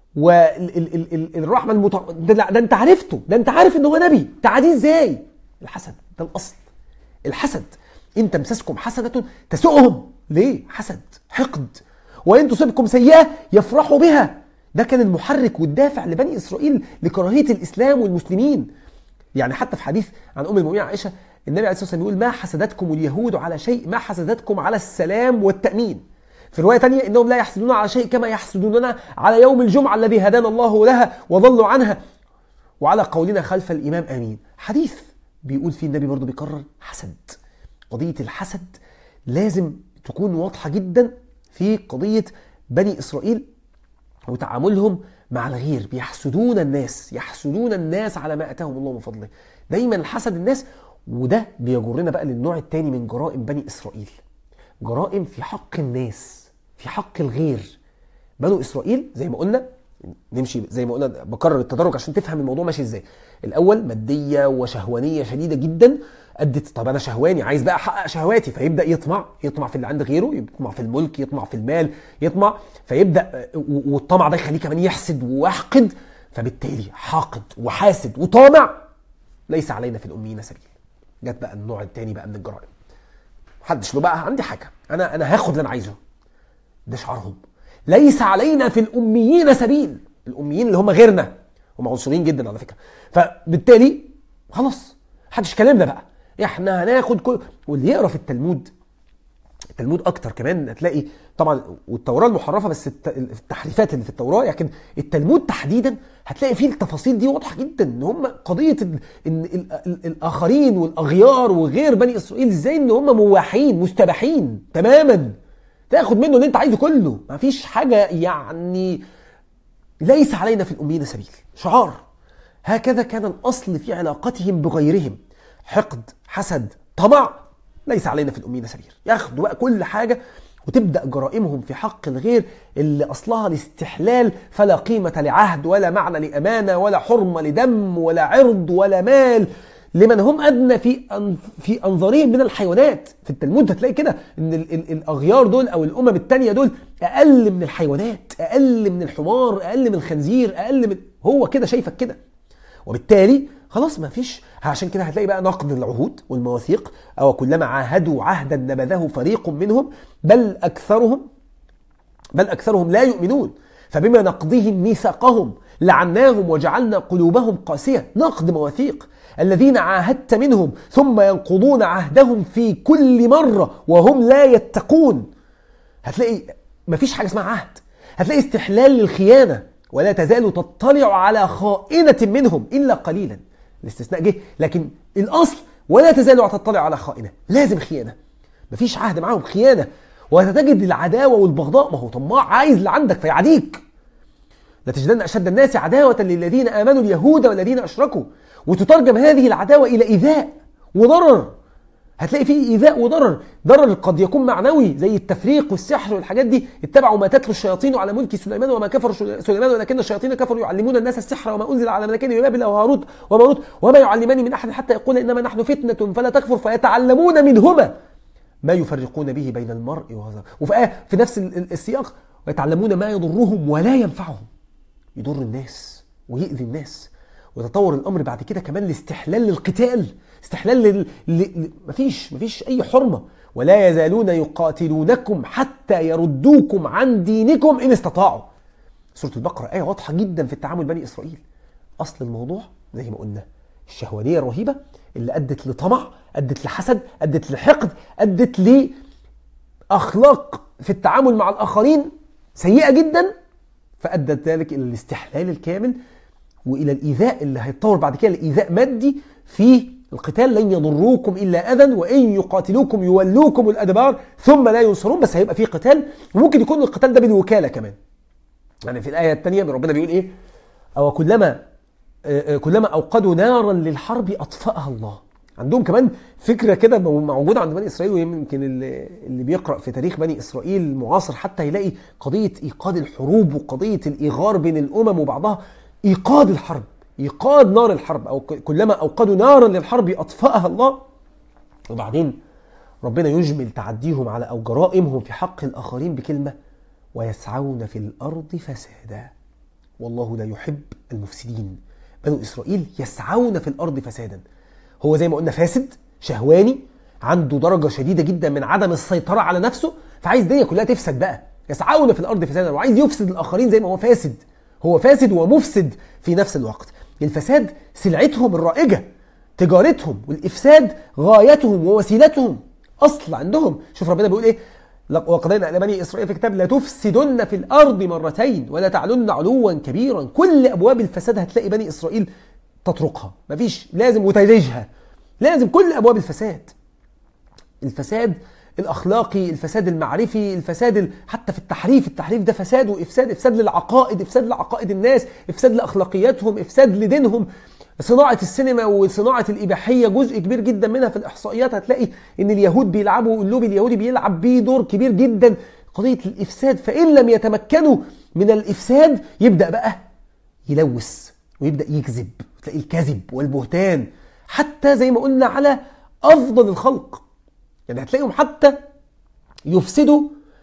والرحمة المت... ده, ده انت عرفته، ده انت عارف ان هو نبي، تعاديه ازاي؟ الحسد ده الاصل. الحسد، ان تمسسكم حسنة تسؤهم. ليه؟ حسد، حقد. وان تصبكم سيئة يفرحوا بها. ده كان المحرك والدافع لبني اسرائيل لكراهية الاسلام والمسلمين. يعني حتى في حديث عن ام المؤمنين عائشة، النبي عليه الصلاة والسلام يقول: ما حسدتكم اليهود على شيء ما حسدتكم على السلام والتأمين. في رواية تانية: إنهم لا يحسدون على شيء كما يحسدوننا على يوم الجمعة الذي هدانا الله لها وضلوا عنها وعلى قولنا خلف الإمام آمين. حديث بيقول فيه النبي برضو بيكرر حسد. قضية الحسد لازم تكون واضحة جدا في قضية بني إسرائيل وتعاملهم مع الغير. بيحسدون الناس، يحسدون الناس على ما أتاهم الله من فضله. دايما الحسد الناس. وده بيجرنا بقى للنوع الثاني من جرائم بني إسرائيل، جرائم في حق الناس، في حق الغير. بنو إسرائيل زي ما قلنا، نمشي زي ما قلنا، بكرر التدرج عشان تفهم الموضوع ماشي ازاي. الأول مادية وشهوانية شديدة جدا أدت، طب أنا شهواني عايز بقى أحقق شهواتي، فيبدأ يطمع، يطمع في اللي عند غيره، يطمع في الملك، يطمع في المال، يطمع، فيبدأ والطمع ده يخليه كمان يحسد ويحقد، فبالتالي حاقد وحاسد وطامع. ليس علينا في الأميين سبيل. جت بقى النوع الثاني بقى من الجرائم. محدش له بقى عندي حاجة، أنا أنا هاخد اللي أنا عايزه. ده شعارهم: ليس علينا في الأميين سبيل. الأميين اللي هم غيرنا، هم عنصريين جدا على فكرة. فبالتالي خلاص محدش كلامنا بقى، احنا هناخد كل. واللي يقرأ في التلمود، التلمود أكتر كمان هتلاقي طبعا، والتوراة المحرفة بس التحريفات اللي في التوراة، لكن التلمود تحديدا هتلاقي فيه التفاصيل دي واضحة جدا، ان هم قضية ان الآخرين والأغيار وغير بني إسرائيل ازاي ان هم مواحين مستباحين تماما، تاخد منه اللي انت عايزه كله، ما فيش حاجة. يعني ليس علينا في الأميين سبيل، شعار. هكذا كان الأصل في علاقتهم بغيرهم: حقد، حسد، طمع. ليس علينا في الأميين سبيل، ياخدوا بقى كل حاجة. وتبدأ جرائمهم في حق الغير اللي أصلها الاستحلال، فلا قيمة لعهد ولا معنى لأمانة ولا حرمة لدم ولا عرض ولا مال لمن هم أدنى في في أنظارهم من الحيوانات. في التلمود هتلاقي كده إن الأغيار دول أو الأمم التانية دول أقل من الحيوانات، أقل من الحمار، أقل من الخنزير، أقل من، هو كده شايفك كده. وبالتالي خلاص ما فيش. عشان كده هتلاقي بقى نقد العهود والمواثيق: أو كلما عاهدوا عهدا نبذه فريق منهم بل أكثرهم بل أكثرهم لا يؤمنون فبما نقضهم ميثاقهم لعناهم وجعلنا قلوبهم قاسية. نقد مواثيق: الذين عاهدت منهم ثم ينقضون عهدهم في كل مرة وهم لا يتقون. هتلاقي ما فيش حاجة اسمها عهد، هتلاقي استحلال للخيانة: ولا تزال تطلع على خائنة منهم إلا قليلا. الاستثناء جه، لكن الأصل ولا تزال تطلع على خائنة، لازم خيانة، مفيش عهد معاهم، خيانة. وتجد العداوة والبغضاء، ما هو طماع عايز اللي عندك فيعديك. لا تجدن أشد الناس عداوة للذين آمنوا اليهود والذين أشركوا. وتترجم هذه العداوة إلى إيذاء وضرر. هتلاقي فيه إيذاء وضرر، ضرر قد يكون معنوي زي التفريق والسحر والحاجات دي: اتبعوا ما تتلو الشياطين على ملك سليمان وما كفر سليمان ولكن الشياطين كفروا يعلمون الناس السحر وما أنزل على ملكين ببابل وهاروت وماروت وما يعلمان من أحد حتى يقول إنما نحن فتنة فلا تكفر فيتعلمون منهما ما يفرقون به بين المرء وزوجه. وفي آية في نفس السياق: ويتعلمون ما يضرهم ولا ينفعهم. يضر الناس ويؤذي الناس. وتطور الأمر بعد كده كمان لاستحلال للقتال، استحلال لل... ل... مفيش مفيش أي حرمة. ولا يزالون يقاتلونكم حتى يردوكم عن دينكم إن استطاعوا. سورة البقرة آية واضحة جدا في التعامل بني إسرائيل. أصل الموضوع زي ما قلنا الشهوانية الرهيبة اللي أدت لطمع، أدت لحسد، أدت لحقد، أدت لأخلاق في التعامل مع الآخرين سيئة جدا، فأدت ذلك إلى الاستحلال الكامل وإلى الإيذاء اللي هيتطور بعد كده لإيذاء مادي في القتال. لن يضروكم إلا أذى وإن يقاتلوكم يولوكم الأدبار ثم لا ينصرون. بس هيبقى فيه قتال، وممكن يكون القتال ده بالوكالة كمان. يعني في الآية الثانية ربنا بيقول إيه: أو كلما كلما أوقدوا نارا للحرب أطفأها الله. عندهم كمان فكرة كده موجودة عند بني إسرائيل، ويمكن اللي بيقرأ في تاريخ بني إسرائيل المعاصر حتى يلاقي قضية إيقاد الحروب وقضية الإغار بين الأمم وبعضها. إيقاد الحرب، إيقاد نار الحرب، أو كلما أوقدوا نارا للحرب أطفأها الله. وبعدين ربنا يجمل تعديهم على أو جرائمهم في حق الآخرين بكلمة: ويسعون في الأرض فسادا والله لا يحب المفسدين. بنو إسرائيل يسعون في الأرض فسادا، هو زي ما قلنا فاسد شهواني، عنده درجة شديدة جدا من عدم السيطرة على نفسه، فعايز الدنيا كلها تفسد بقى. يسعون في الأرض فسادا، وعايز يفسد الآخرين زي ما هو فاسد. هو فاسد ومفسد في نفس الوقت. الفساد سلعتهم الرائجة، تجارتهم، والإفساد غايتهم ووسيلتهم، أصل عندهم. شوف ربنا بيقول إيه: وقضينا إلى بني إسرائيل في الكتاب لتفسدن في الأرض مرتين ولا تعلن علوا كبيرا. كل أبواب الفساد هتلاقي بني إسرائيل تطرقها، مفيش، لازم وتدريجها، لازم كل أبواب الفساد. الفساد الأخلاقي، الفساد المعرفي، الفساد ال... حتى في التحريف، التحريف ده فساد وإفساد، إفساد للعقائد، إفساد لعقائد الناس، إفساد لأخلاقياتهم، إفساد لدينهم. صناعة السينما وصناعة الإباحية جزء كبير جدا منها في الإحصائيات هتلاقي إن اليهود بيلعبوا، اللوب اليهودي بيلعب بيه دور كبير جدا، قضية الإفساد. فإن لم يتمكنوا من الإفساد يبدأ بقى يلوث ويبدأ يكذب، تلاقي الكذب والبهتان حتى زي ما قلنا على أفضل الخلق. يعني هتلاقيهم حتى يفسدوا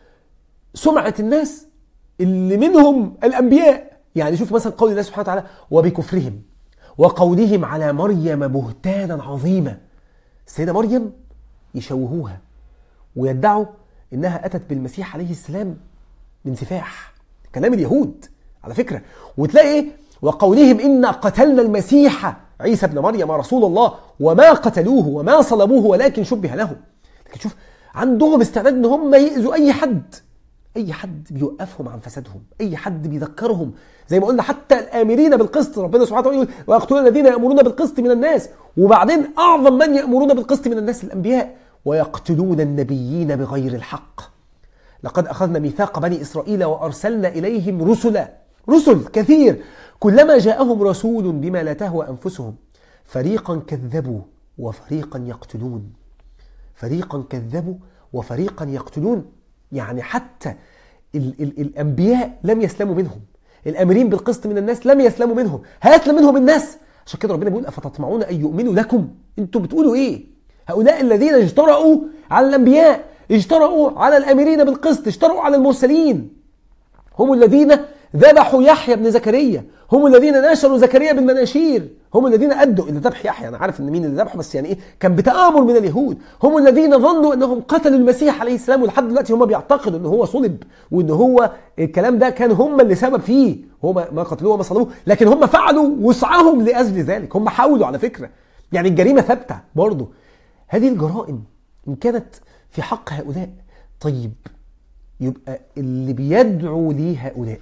سمعة الناس اللي منهم الأنبياء. يعني شوف مثلا قول الله سبحانه وتعالى: وبكفرهم وقولهم على مريم بهتانا عظيما. السيدة مريم يشوهوها ويدعوا إنها أتت بالمسيح عليه السلام من سفاح، كلام اليهود على فكرة. وتلاقي إيه؟ وقولهم إنا قتلنا المسيح عيسى ابن مريم رسول الله وما قتلوه وما صلبوه ولكن شبه لهم. لكن شوف عندهم استعداد إن هم يأذوا أي حد، أي حد بيوقفهم عن فسادهم، أي حد بيذكرهم. زي ما قلنا حتى الآمرين بالقسط، ربنا سبحانه وتعالى يقول: ويقتلون الذين يأمرون بالقسط من الناس. وبعدين أعظم من يأمرون بالقسط من الناس الأنبياء. ويقتلون النبيين بغير الحق. لقد أخذنا ميثاق بني إسرائيل وأرسلنا إليهم رسلا، رسل كثير، كلما جاءهم رسول بما لا تهوى أنفسهم فريقا كذبوا وفريقا يقتلون. فريقا كذبوا وفريقا يقتلون، يعني حتى ال ال الأنبياء لم يسلموا منهم، الأمرين بالقسط من الناس لم يسلموا منهم، هيسلم منهم الناس. عشان كده ربنا بيقول: أفتطمعون أن يؤمنوا لكم؟ انتوا بتقولوا إيه؟ هؤلاء الذين اجترأوا على الأنبياء، اجترأوا على الأمرين بالقسط، اجترأوا على المرسلين، هم الذين ذبحوا يحيى بن زكريا، هم الذين ناشروا زكريا بالمناشير، هم الذين أدوا إلى ذبح يحيى. أنا عارف إن مين اللي ذبحه، بس يعني إيه، كان بتآمر من اليهود. هم الذين ظنوا أنهم قتلوا المسيح عليه السلام، ولحد دلوقتي هم بيعتقدوا أنه هو صلب، وأن هو الكلام ده كان هم اللي سبب فيه، هم ما قتلوه وما صلبوه، لكن هم فعلوا وسعهم لأجل ذلك، هم حاولوا على فكرة. يعني الجريمة ثابتة برضه. هذه الجرائم إن كانت في حق هؤلاء، طيب يبقى اللي بيدعو ليه هؤلاء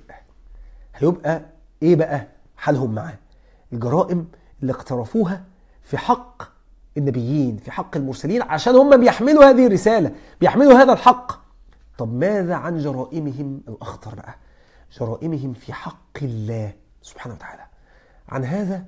هيبقى إيه بقى حالهم معاه؟ الجرائم اللي اقترفوها في حق النبيين، في حق المرسلين، عشان هم بيحملوا هذه الرسالة، بيحملوا هذا الحق. طب ماذا عن جرائمهم الأخطر بقى؟ جرائمهم في حق الله سبحانه وتعالى. عن هذا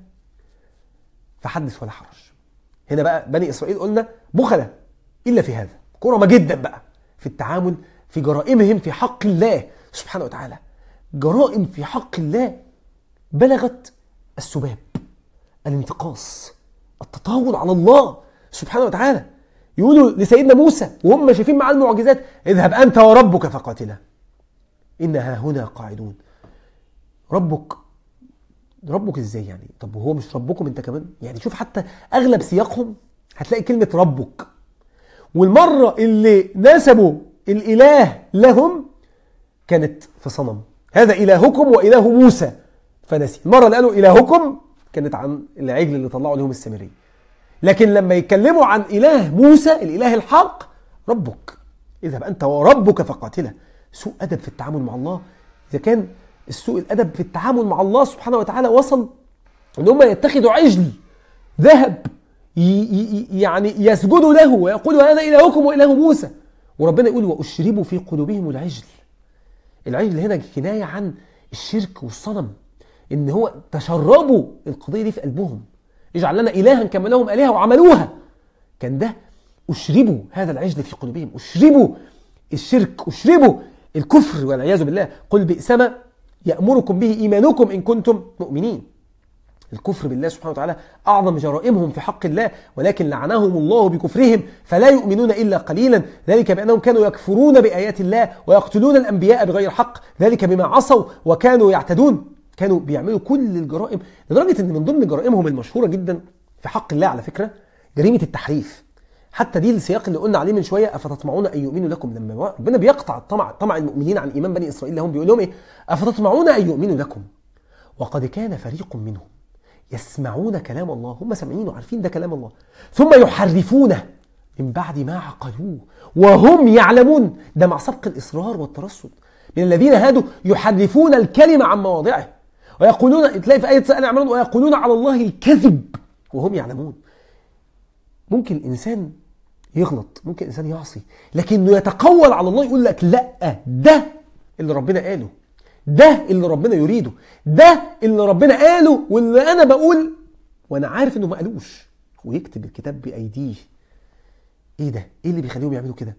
فحدث ولا حرج. هنا بقى بني إسرائيل قلنا بخلة إلا في هذا، كرمة جدا بقى في التعامل في جرائمهم في حق الله سبحانه وتعالى. جرائم في حق الله بلغت السباب، الانتقاص، التطاول على الله سبحانه وتعالى. يقولوا لسيدنا موسى وهم شايفين معاه المعجزات: اذهب أنت وربك فقاتلا إنها هنا قاعدون. ربك ربك ازاي يعني؟ طب وهو مش ربكم انت كمان؟ يعني شوف حتى أغلب سياقهم هتلاقي كلمة ربك، والمرة اللي نسبوا الإله لهم كانت في صنم: هذا إلهكم وإله موسى، فنسي. المرة اللي قالوا إلهكم كانت عن العجل اللي طلعوا لهم السامري. لكن لما يتكلموا عن إله موسى الإله الحق: ربك، اذهب أنت وربك فقاتلا. سوء أدب في التعامل مع الله. إذا كان السوء الأدب في التعامل مع الله سبحانه وتعالى وصل أن هم يتخذوا عجل ذهب يعني يسجدوا له ويقولوا هذا إلهكم وإله موسى، وربنا يقول: وأشربوا في قلوبهم العجل. العجل هنا كناية عن الشرك والصنم، إن هو تشربوا القضية دي في قلبهم: اجعل لنا إلها كما لهم آلهة، وعملوها. كان ده أشربوا هذا العجل في قلوبهم، أشربوا الشرك، أشربوا الكفر والعياذ بالله. قل بئس ما يأمركم به إيمانكم إن كنتم مؤمنين. الكفر بالله سبحانه وتعالى أعظم جرائمهم في حق الله، ولكن لعنهم الله بكفرهم فلا يؤمنون إلا قليلا، ذلك بأنهم كانوا يكفرون بآيات الله ويقتلون الأنبياء بغير حق، ذلك بما عصوا وكانوا يعتدون. كانوا بيعملوا كل الجرائم، لدرجة أن من ضمن جرائمهم المشهورة جدا في حق الله على فكرة جريمة التحريف. حتى دي السياق اللي قلنا عليه من شوية، أفتطمعون أن يؤمنوا لكم، لما ربنا بيقطع الطمع طمع المؤمنين عن إيمان بني إسرائيل لهم بيقول لهم إيه؟ أفتطمعون أن يؤمنوا لكم وقد كان فريق منهم يسمعون كلام الله، هم سامعين وعارفين ده كلام الله، ثم يحرفونه من بعد ما عقلوه وهم يعلمون. ده مع سبق الإصرار والترصد. من الذين هادوا يحرفون الكلمة عن مواضعه ويقولون، تلاقي في آية آل عمران ويقولون على الله الكذب وهم يعلمون. ممكن الإنسان يغلط، ممكن الإنسان يعصي، لكنه يتقول على الله يقول لك لا ده اللي ربنا قاله، ده اللي ربنا يريده، ده اللي ربنا قاله واللي أنا بقول وأنا عارف إنه ما قالوش، ويكتب الكتاب بأيديه. إيه ده؟ إيه اللي بيخليهم يعملوا كده؟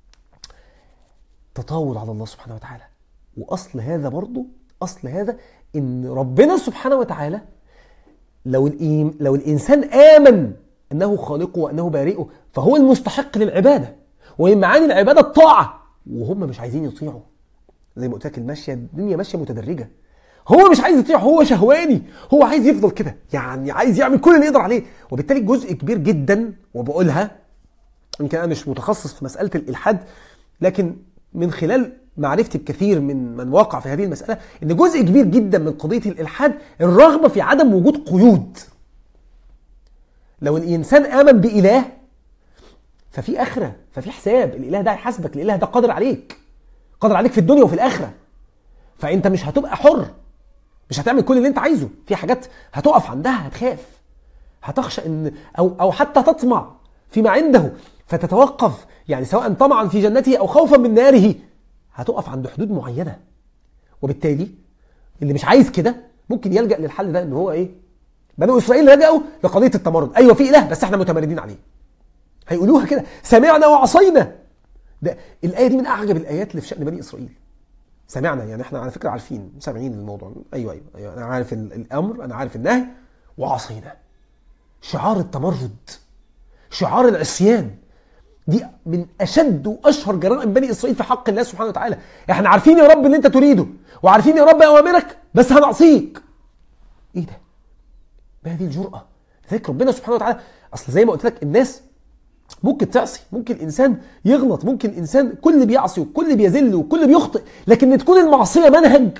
تطاول على الله سبحانه وتعالى. وأصل هذا برضو، أصل هذا إن ربنا سبحانه وتعالى لو الإيم لو الإنسان آمن أنه خالقه وأنه بارئه فهو المستحق للعبادة، ومن معاني العبادة الطاعة، وهم مش عايزين يطيعوا. زي ما قلت لك الماشية الدنيا ماشية متدرجة، هو مش عايز يطيع، هو شهواني، هو عايز يفضل كده، يعني عايز يعمل كل اللي يقدر عليه. وبالتالي جزء كبير جدا، وبقولها يمكن أنا مش متخصص في مسألة الإلحاد، لكن من خلال معرفتي بكثير من من واقع في هذه المسألة إن جزء كبير جدا من قضية الإلحاد الرغبة في عدم وجود قيود. لو الإنسان آمن بإله ففي آخرة، ففي حساب، الإله ده هيحاسبك، الإله ده قادر عليك، قادر عليك في الدنيا وفي الآخرة. فأنت مش هتبقى حر، مش هتعمل كل اللي أنت عايزه، في حاجات هتقف عندها، هتخاف، هتخشى إن أو أو حتى تطمع فيما عنده فتتوقف، يعني سواء طمعا في جنته أو خوفا من ناره، هتقف عند حدود معينة. وبالتالي اللي مش عايز كده ممكن يلجأ للحل ده، إن هو إيه؟ بنو إسرائيل لجأوا لقضية التمرد. أيوة في إله بس إحنا متمردين عليه، هيقولوها كده، سمعنا وعصينا. ده الآية دي من أعجب الآيات اللي في شأن بني إسرائيل. سمعنا، يعني إحنا على فكرة عارفين، سامعين الموضوع، أيوة أيوة, أيوة أنا عارف الأمر، أنا عارف النهي، وعصينا. شعار التمرد، شعار العصيان، دي من أشد وأشهر جرائم بني إسرائيل في حق الله سبحانه وتعالى. إحنا عارفين يا رب اللي أنت تريده، وعارفين يا رب أوامرك، بس هنعصيك. إيه ده؟ بهذه الجرأة. ذلك ربنا سبحانه وتعالى، أصل زي ما قلت لك الناس ممكن تعصي، ممكن الإنسان يغلط، ممكن الإنسان كل بيعصي وكل بيذل وكل بيخطئ، لكن تكون المعصية منهج.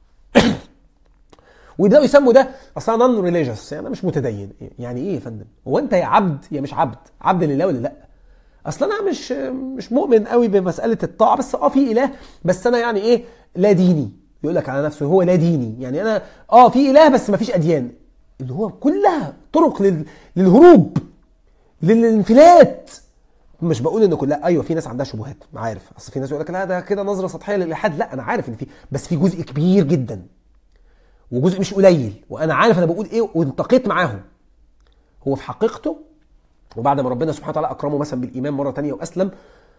ويبدأوا يسموا ده أصلا نون ريليجيوس، يعني أنا مش متدين. يعني إيه يا فندم؟ هو أنت يا عبد يا مش عبد؟ عبد لله ولا لأ؟ أصلا أنا مش مش مؤمن قوي بمسألة الطاعة، بس أه في إله، بس أنا يعني إيه لا ديني. يقول لك على نفسه هو لا ديني، يعني أنا أه في إله بس ما فيش أديان، اللي هو كلها طرق لل... للهروب، للانفلات. مش بقول ان كلها، ايوه في ناس عندها شبهات، عارف، اصل في ناس يقول لك لا ده كده نظره سطحيه للالحاد، لا انا عارف ان في، بس في جزء كبير جدا وجزء مش قليل، وانا عارف انا بقول ايه والتقيت معاهم. هو في حقيقته، وبعد ما ربنا سبحانه وتعالى اكرمه مثلا بالايمان مره تانية واسلم،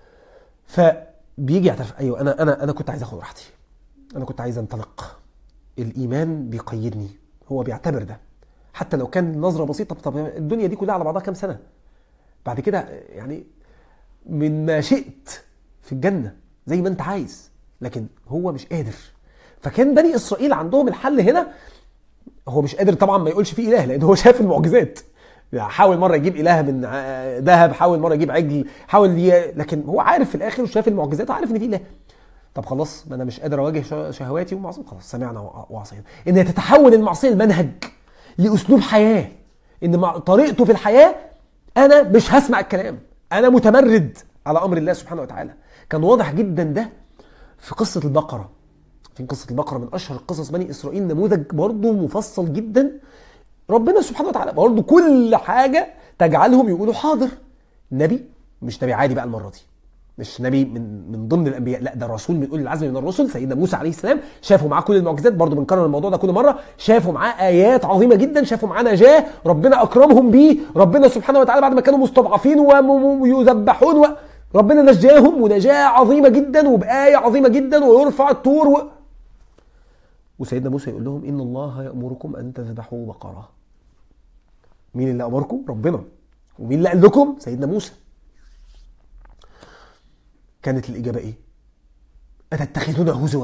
فبيجي يعترف ايوه انا انا انا كنت عايز اخد راحتي، انا كنت عايز انطلق، الايمان بيقيدني. هو بيعتبر ده حتى لو كان نظره بسيطه. طب الدنيا دي كلها على بعضها كام سنه؟ بعد كده يعني من ما شئت في الجنة زي ما انت عايز، لكن هو مش قادر. فكان بني إسرائيل عندهم الحل هنا. هو مش قادر طبعا ما يقولش فيه إله، لأن هو شاف المعجزات، حاول مرة يجيب إله من ذهب، حاول مرة يجيب عجل، حاول ي... لكن هو عارف في الآخر وشاف المعجزات وعارف إن فيه إله. طب خلاص ما أنا مش قادر أواجه شهواتي ومعصية، خلاص سمعنا وعصينا. إن تتحول المعصية المنهج لأسلوب حياة، إن طريقته في الحياة أنا مش هسمع الكلام، أنا متمرد على أمر الله سبحانه وتعالى. كان واضح جدا ده في قصة البقرة. في قصة البقرة من أشهر قصص بني إسرائيل، نموذج برضو مفصل جدا. ربنا سبحانه وتعالى برضو كل حاجة تجعلهم يقولوا حاضر. نبي مش نبي عادي بقى المرة دي، مش نبي من من ضمن الانبياء، لا ده رسول من اولي العزم من الرسل. سيدنا موسى عليه السلام شافوا معاه كل المعجزات، برضو بنكرر الموضوع ده كل مره، شافوا معاه ايات عظيمه جدا، شافوا معاه نجاه ربنا اكرمهم بيه. ربنا سبحانه وتعالى بعد ما كانوا مستضعفين ويذبحون و... ربنا نجاهم ونجاه عظيمه جدا وبآية عظيمه جدا، ويرفع الطور و... وسيدنا موسى يقول لهم ان الله يأمركم ان تذبحوا بقره. مين اللي أمركم؟ ربنا. ومين اللي قال لكم؟ سيدنا موسى. كانت الإجابة إيه؟ أتتخذونه هزوا؟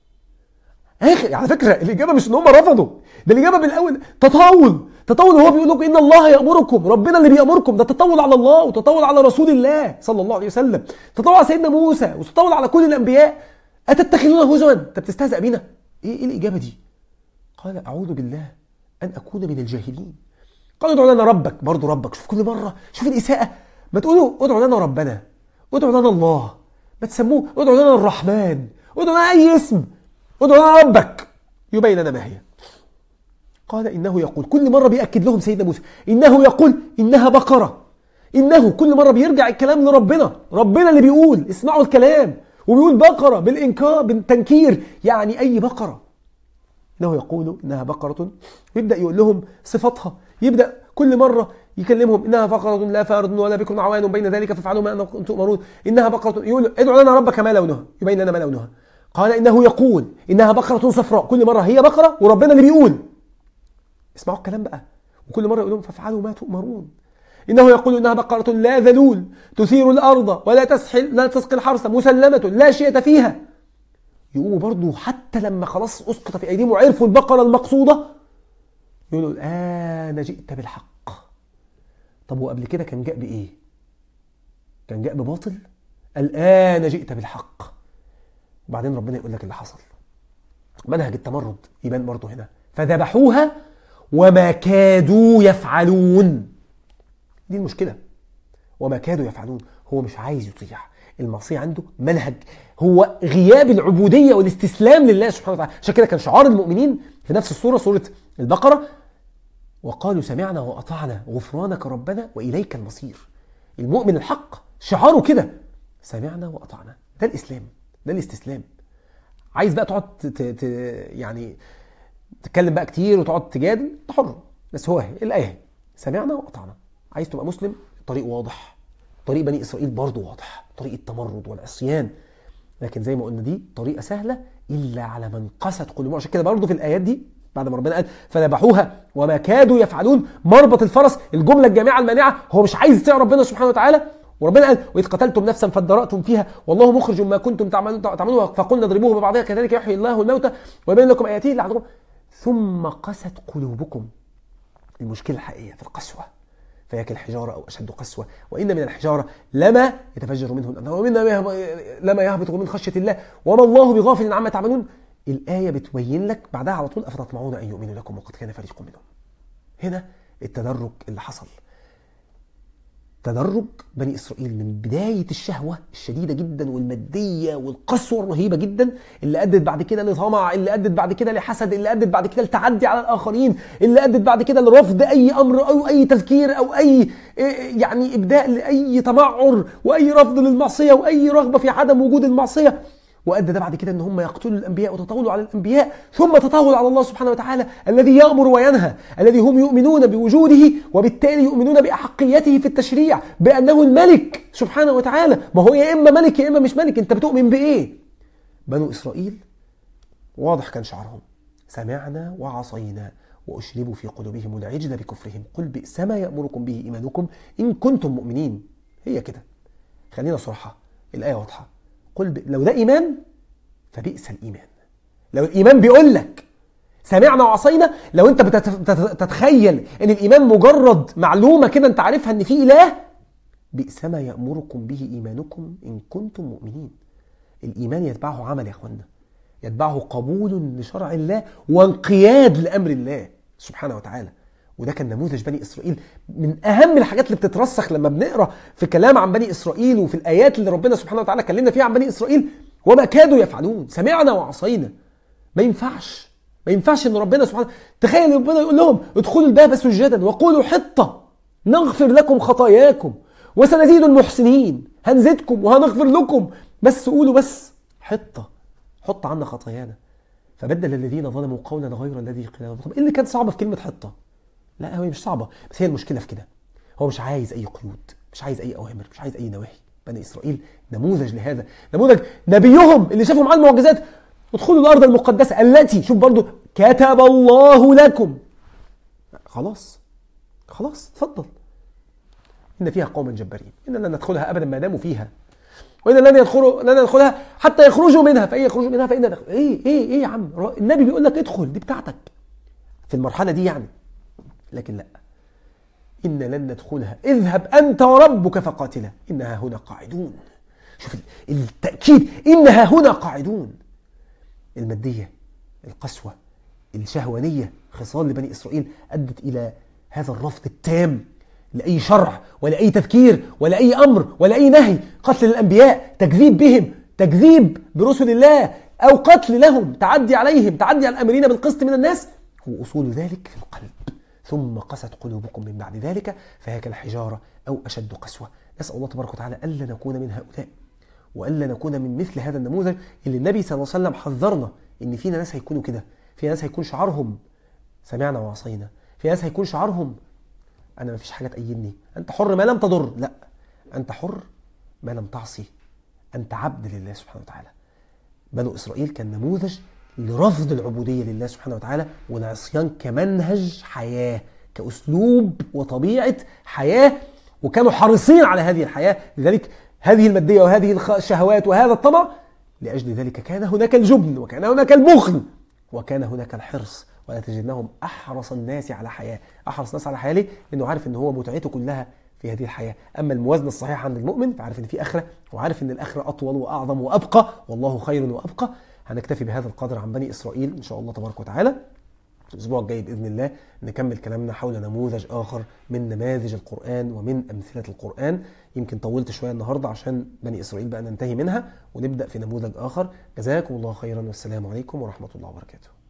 آخر على فكرة الإجابة مش إن هم رفضوا، ده الإجابة بالأول تطاول تطاول. هو بيقول لكم إن الله يأمركم، ربنا اللي بيأمركم. ده تطاول على الله وتطاول على رسول الله صلى الله عليه وسلم، تطاول على سيدنا موسى وتطاول على كل الأنبياء. أتتخذونه هزوا؟ أنت بتستهزأ بينا؟ إيه, إيه الإجابة دي؟ قال أعوذ بالله أن أكون من الجاهلين. قالوا ادعوا لنا ربك. برضو ربك. شوف كل مرة، شوف الإساءة. ما تقولوا ادعوا لنا ربنا، ادعوا لنا الله، ما تسموه ادعوا لنا الرحمن، ادعوا لنا أي اسم، ادعوا لنا ربك يبين لنا ما هي. قال إنه يقول. كل مرة بيأكد لهم سيدنا موسى إنه يقول إنها بقرة. إنه كل مرة بيرجع الكلام لربنا، ربنا اللي بيقول اسمعوا الكلام، وبيقول بقرة بالإنكار بالتنكير، يعني أي بقرة. إنه يقول إنها بقرة، ويبدأ يقول لهم صفتها. يبدأ كل مرة يكلمهم إنها بقرة لا فارض ولا بكم عوان بين ذلك فافعلوا ما أنتم تؤمرون. إنها بقرة، يقول ادعوا لنا ربك ما لونها يبين لنا ما لونها. قال إنه يقول إنها بقرة صفراء. كل مرة هي بقرة وربنا اللي بيقول. اسمعوا الكلام بقى. وكل مرة يقول لهم فافعلوا ما تؤمرون. إنه يقول إنها بقرة لا ذلول تثير الأرض ولا تسحل لا تسقي الحرث مسلمة لا شيء فيها. يقوموا برضو حتى لما خلاص أسقط في أيديهم وعرفوا البقرة المقصودة يقولوا الآن جئت بالحق. طب وقبل كده كان جاء بإيه؟ كان جاء بباطل. الآن جئت بالحق. وبعدين ربنا يقول لك اللي حصل. منهج التمرد يبان برضو هنا. فذبحوها وما كادوا يفعلون. دي المشكلة. وما كادوا يفعلون. هو مش عايز يطيع. المعصية عنده منهج، هو غياب العبودية والاستسلام لله سبحانه وتعالى. عشان كده كان شعار المؤمنين في نفس السورة، سورة البقرة، وقالوا سمعنا وأطعنا غفرانك ربنا وإليك المصير. المؤمن الحق شعاره كده، سمعنا وأطعنا. ده الإسلام، ده الاستسلام. عايز بقى تقعد ت... ت... يعني تتكلم بقى كتير وتقعد تجادل، تحر، بس هو الآية سمعنا وأطعنا. عايز تبقى مسلم، الطريق واضح. طريق بني إسرائيل برضو واضح، طريق التمرد والعصيان. لكن زي ما قلنا دي طريقة سهلة إلا على من قست قلوبهم. عشان كده برضو في الآيات دي بعد ما ربنا قال فذبحوها وما كادوا يفعلون، مربط الفرس، الجملة الجامعة المانعة، هو مش عايز يطيع ربنا سبحانه وتعالى. وربنا قال وإذ قتلتم نفسا فادارأتم فيها والله مخرج ما كنتم تعملون فقلنا اضربوه ببعضها كذلك يحيي الله الموتى ويبين لكم آياته لعلكم ثم قست قلوبكم. المشكلة الحقيقية في القسوة، فهي كالحجارة أو أشد قسوة. وإن من الحجارة لما يتفجر منه الأنهار ومن لما يهبط من خشية الله وما الله بغافل عما تعملون. الآية بتبين لك بعدها على طول أفتطمعون أن يؤمنوا لكم وقد كان فريق منهم. هنا التدرج اللي حصل، تدرج بني إسرائيل من بداية الشهوة الشديدة جدا والمادية والقسوة الرهيبة جدا، اللي أدت بعد كده لطمع، اللي أدت بعد كده لحسد، اللي أدت بعد كده لتعدي على الآخرين، اللي أدت بعد كده لرفض أي أمر أو أي تذكير أو أي يعني إبداء لأي تمعر وأي رفض للمعصية وأي رغبة في عدم وجود المعصية. وأدى ده بعد كده أن هم يقتلوا الأنبياء وتطاولوا على الأنبياء، ثم تطاول على الله سبحانه وتعالى الذي يأمر وينهى، الذي هم يؤمنون بوجوده وبالتالي يؤمنون بأحقيته في التشريع، بأنه الملك سبحانه وتعالى. ما هو يا إما ملك يا إما مش ملك، أنت بتؤمن بإيه؟ بنو إسرائيل واضح كان شعرهم سمعنا وعصينا وأشربوا في قلوبهم العجل بكفرهم قل بئس ما يأمركم به إيمانكم إن كنتم مؤمنين. هي كده، خلينا صراحة، الآية واضحة. قل ب... لو ده إيمان فبئس الإيمان. لو الإيمان بيقول لك سمعنا وعصينا، لو أنت بتتخيل أن الإيمان مجرد معلومة كده أنت عارفها أن في إله، بئس ما يأمركم به إيمانكم إن كنتم مؤمنين. الإيمان يتبعه عمل يا أخوانا، يتبعه قبول لشرع الله وانقياد لأمر الله سبحانه وتعالى. وده كان نموذج بني إسرائيل. من أهم الحاجات اللي بتترسخ لما بنقرأ في كلام عن بني إسرائيل وفي الآيات اللي ربنا سبحانه وتعالى كلمنا فيها عن بني إسرائيل، وما كادوا يفعلون سمعنا وعصينا. ما ينفعش ما ينفعش ان ربنا سبحانه تخيل ربنا يقول لهم ادخلوا الباب سجدا وقولوا حطة نغفر لكم خطاياكم وسنزيد المحسنين. هنزيدكم وهنغفر لكم، بس قولوا بس حطة، حط عنا خطايانا. فبدل الذين ظلموا قولا غير الذي قيل لهم. ايه اللي كان صعب في كلمة حطة؟ لا هو مش صعبة، بس هي المشكلة في كده، هو مش عايز أي قيود، مش عايز أي أوامر، مش عايز أي نواهي. بني إسرائيل نموذج لهذا، نموذج نبيهم اللي شافوا معاه المعجزات. ادخلوا الأرض المقدسة التي شوف برضو كتب الله لكم. خلاص خلاص اتفضل. إن فيها قوما جبارين إن لن ندخلها أبدا ما داموا فيها، وإن لن يدخلوا لن ندخلها حتى يخرجوا منها، فإن يخرجوا منها فإن دخل. إيه إيه إيه يا عم، النبي بيقول لك ادخل، دي بتاعتك في المرحلة دي يعني. لكن لا، إن لن ندخلها، اذهب أنت وربك فقاتلا إنها هنا قاعدون. شوف التأكيد، إنها هنا قاعدون. المادية، القسوة، الشهوانية، خصال لبني إسرائيل أدت إلى هذا الرفض التام لأي شرع ولا أي تذكير ولا أي أمر ولا أي نهي. قتل الأنبياء، تكذيب بهم، تكذيب برسل الله أو قتل لهم، تعدي عليهم، تعدي على الأمرين بالقسط من الناس، هو أصول ذلك في القلب. ثم قست قلوبكم من بعد ذلك فهي كالحجارة أو أشد قسوة. نسأل الله تبارك وتعالى ألا نكون من هؤلاء، وألا نكون من مثل هذا النموذج اللي النبي صلى الله عليه وسلم حذرنا إن فينا ناس هيكونوا كده. في ناس هيكون شعارهم سمعنا وعصينا، في ناس هيكون شعارهم أنا ما فيش حاجة تأيدني، أنت حر ما لم تضر. لا، أنت حر ما لم تعصي، أنت عبد لله سبحانه وتعالى. بنو إسرائيل كان نموذج لرفض العبودية لله سبحانه وتعالى والعصيان كمنهج حياة، كأسلوب وطبيعة حياة، وكانوا حريصين على هذه الحياة. لذلك هذه المادية وهذه الشهوات وهذا الطمع، لأجل ذلك كان هناك الجبن وكان هناك البخل وكان هناك الحرص. ولا تجدناهم أحرص الناس على حياة. أحرص الناس على حياة ليه؟ لأنه عارف أنه هو متعته كلها في هذه الحياة. أما الموازنة الصحيحة عند المؤمن فعارف أن في آخرة، وعارف أن الآخرة أطول وأعظم وأبقى، والله خير وأبقى. هنكتفي بهذا القدر عن بني إسرائيل إن شاء الله تبارك وتعالى. الأسبوع الجاي بإذن الله نكمل كلامنا حول نموذج آخر من نماذج القرآن ومن أمثلة القرآن. يمكن طولت شوية النهاردة عشان بني إسرائيل بقى ننتهي منها ونبدأ في نموذج آخر. جزاكم الله خيرا، والسلام عليكم ورحمة الله وبركاته.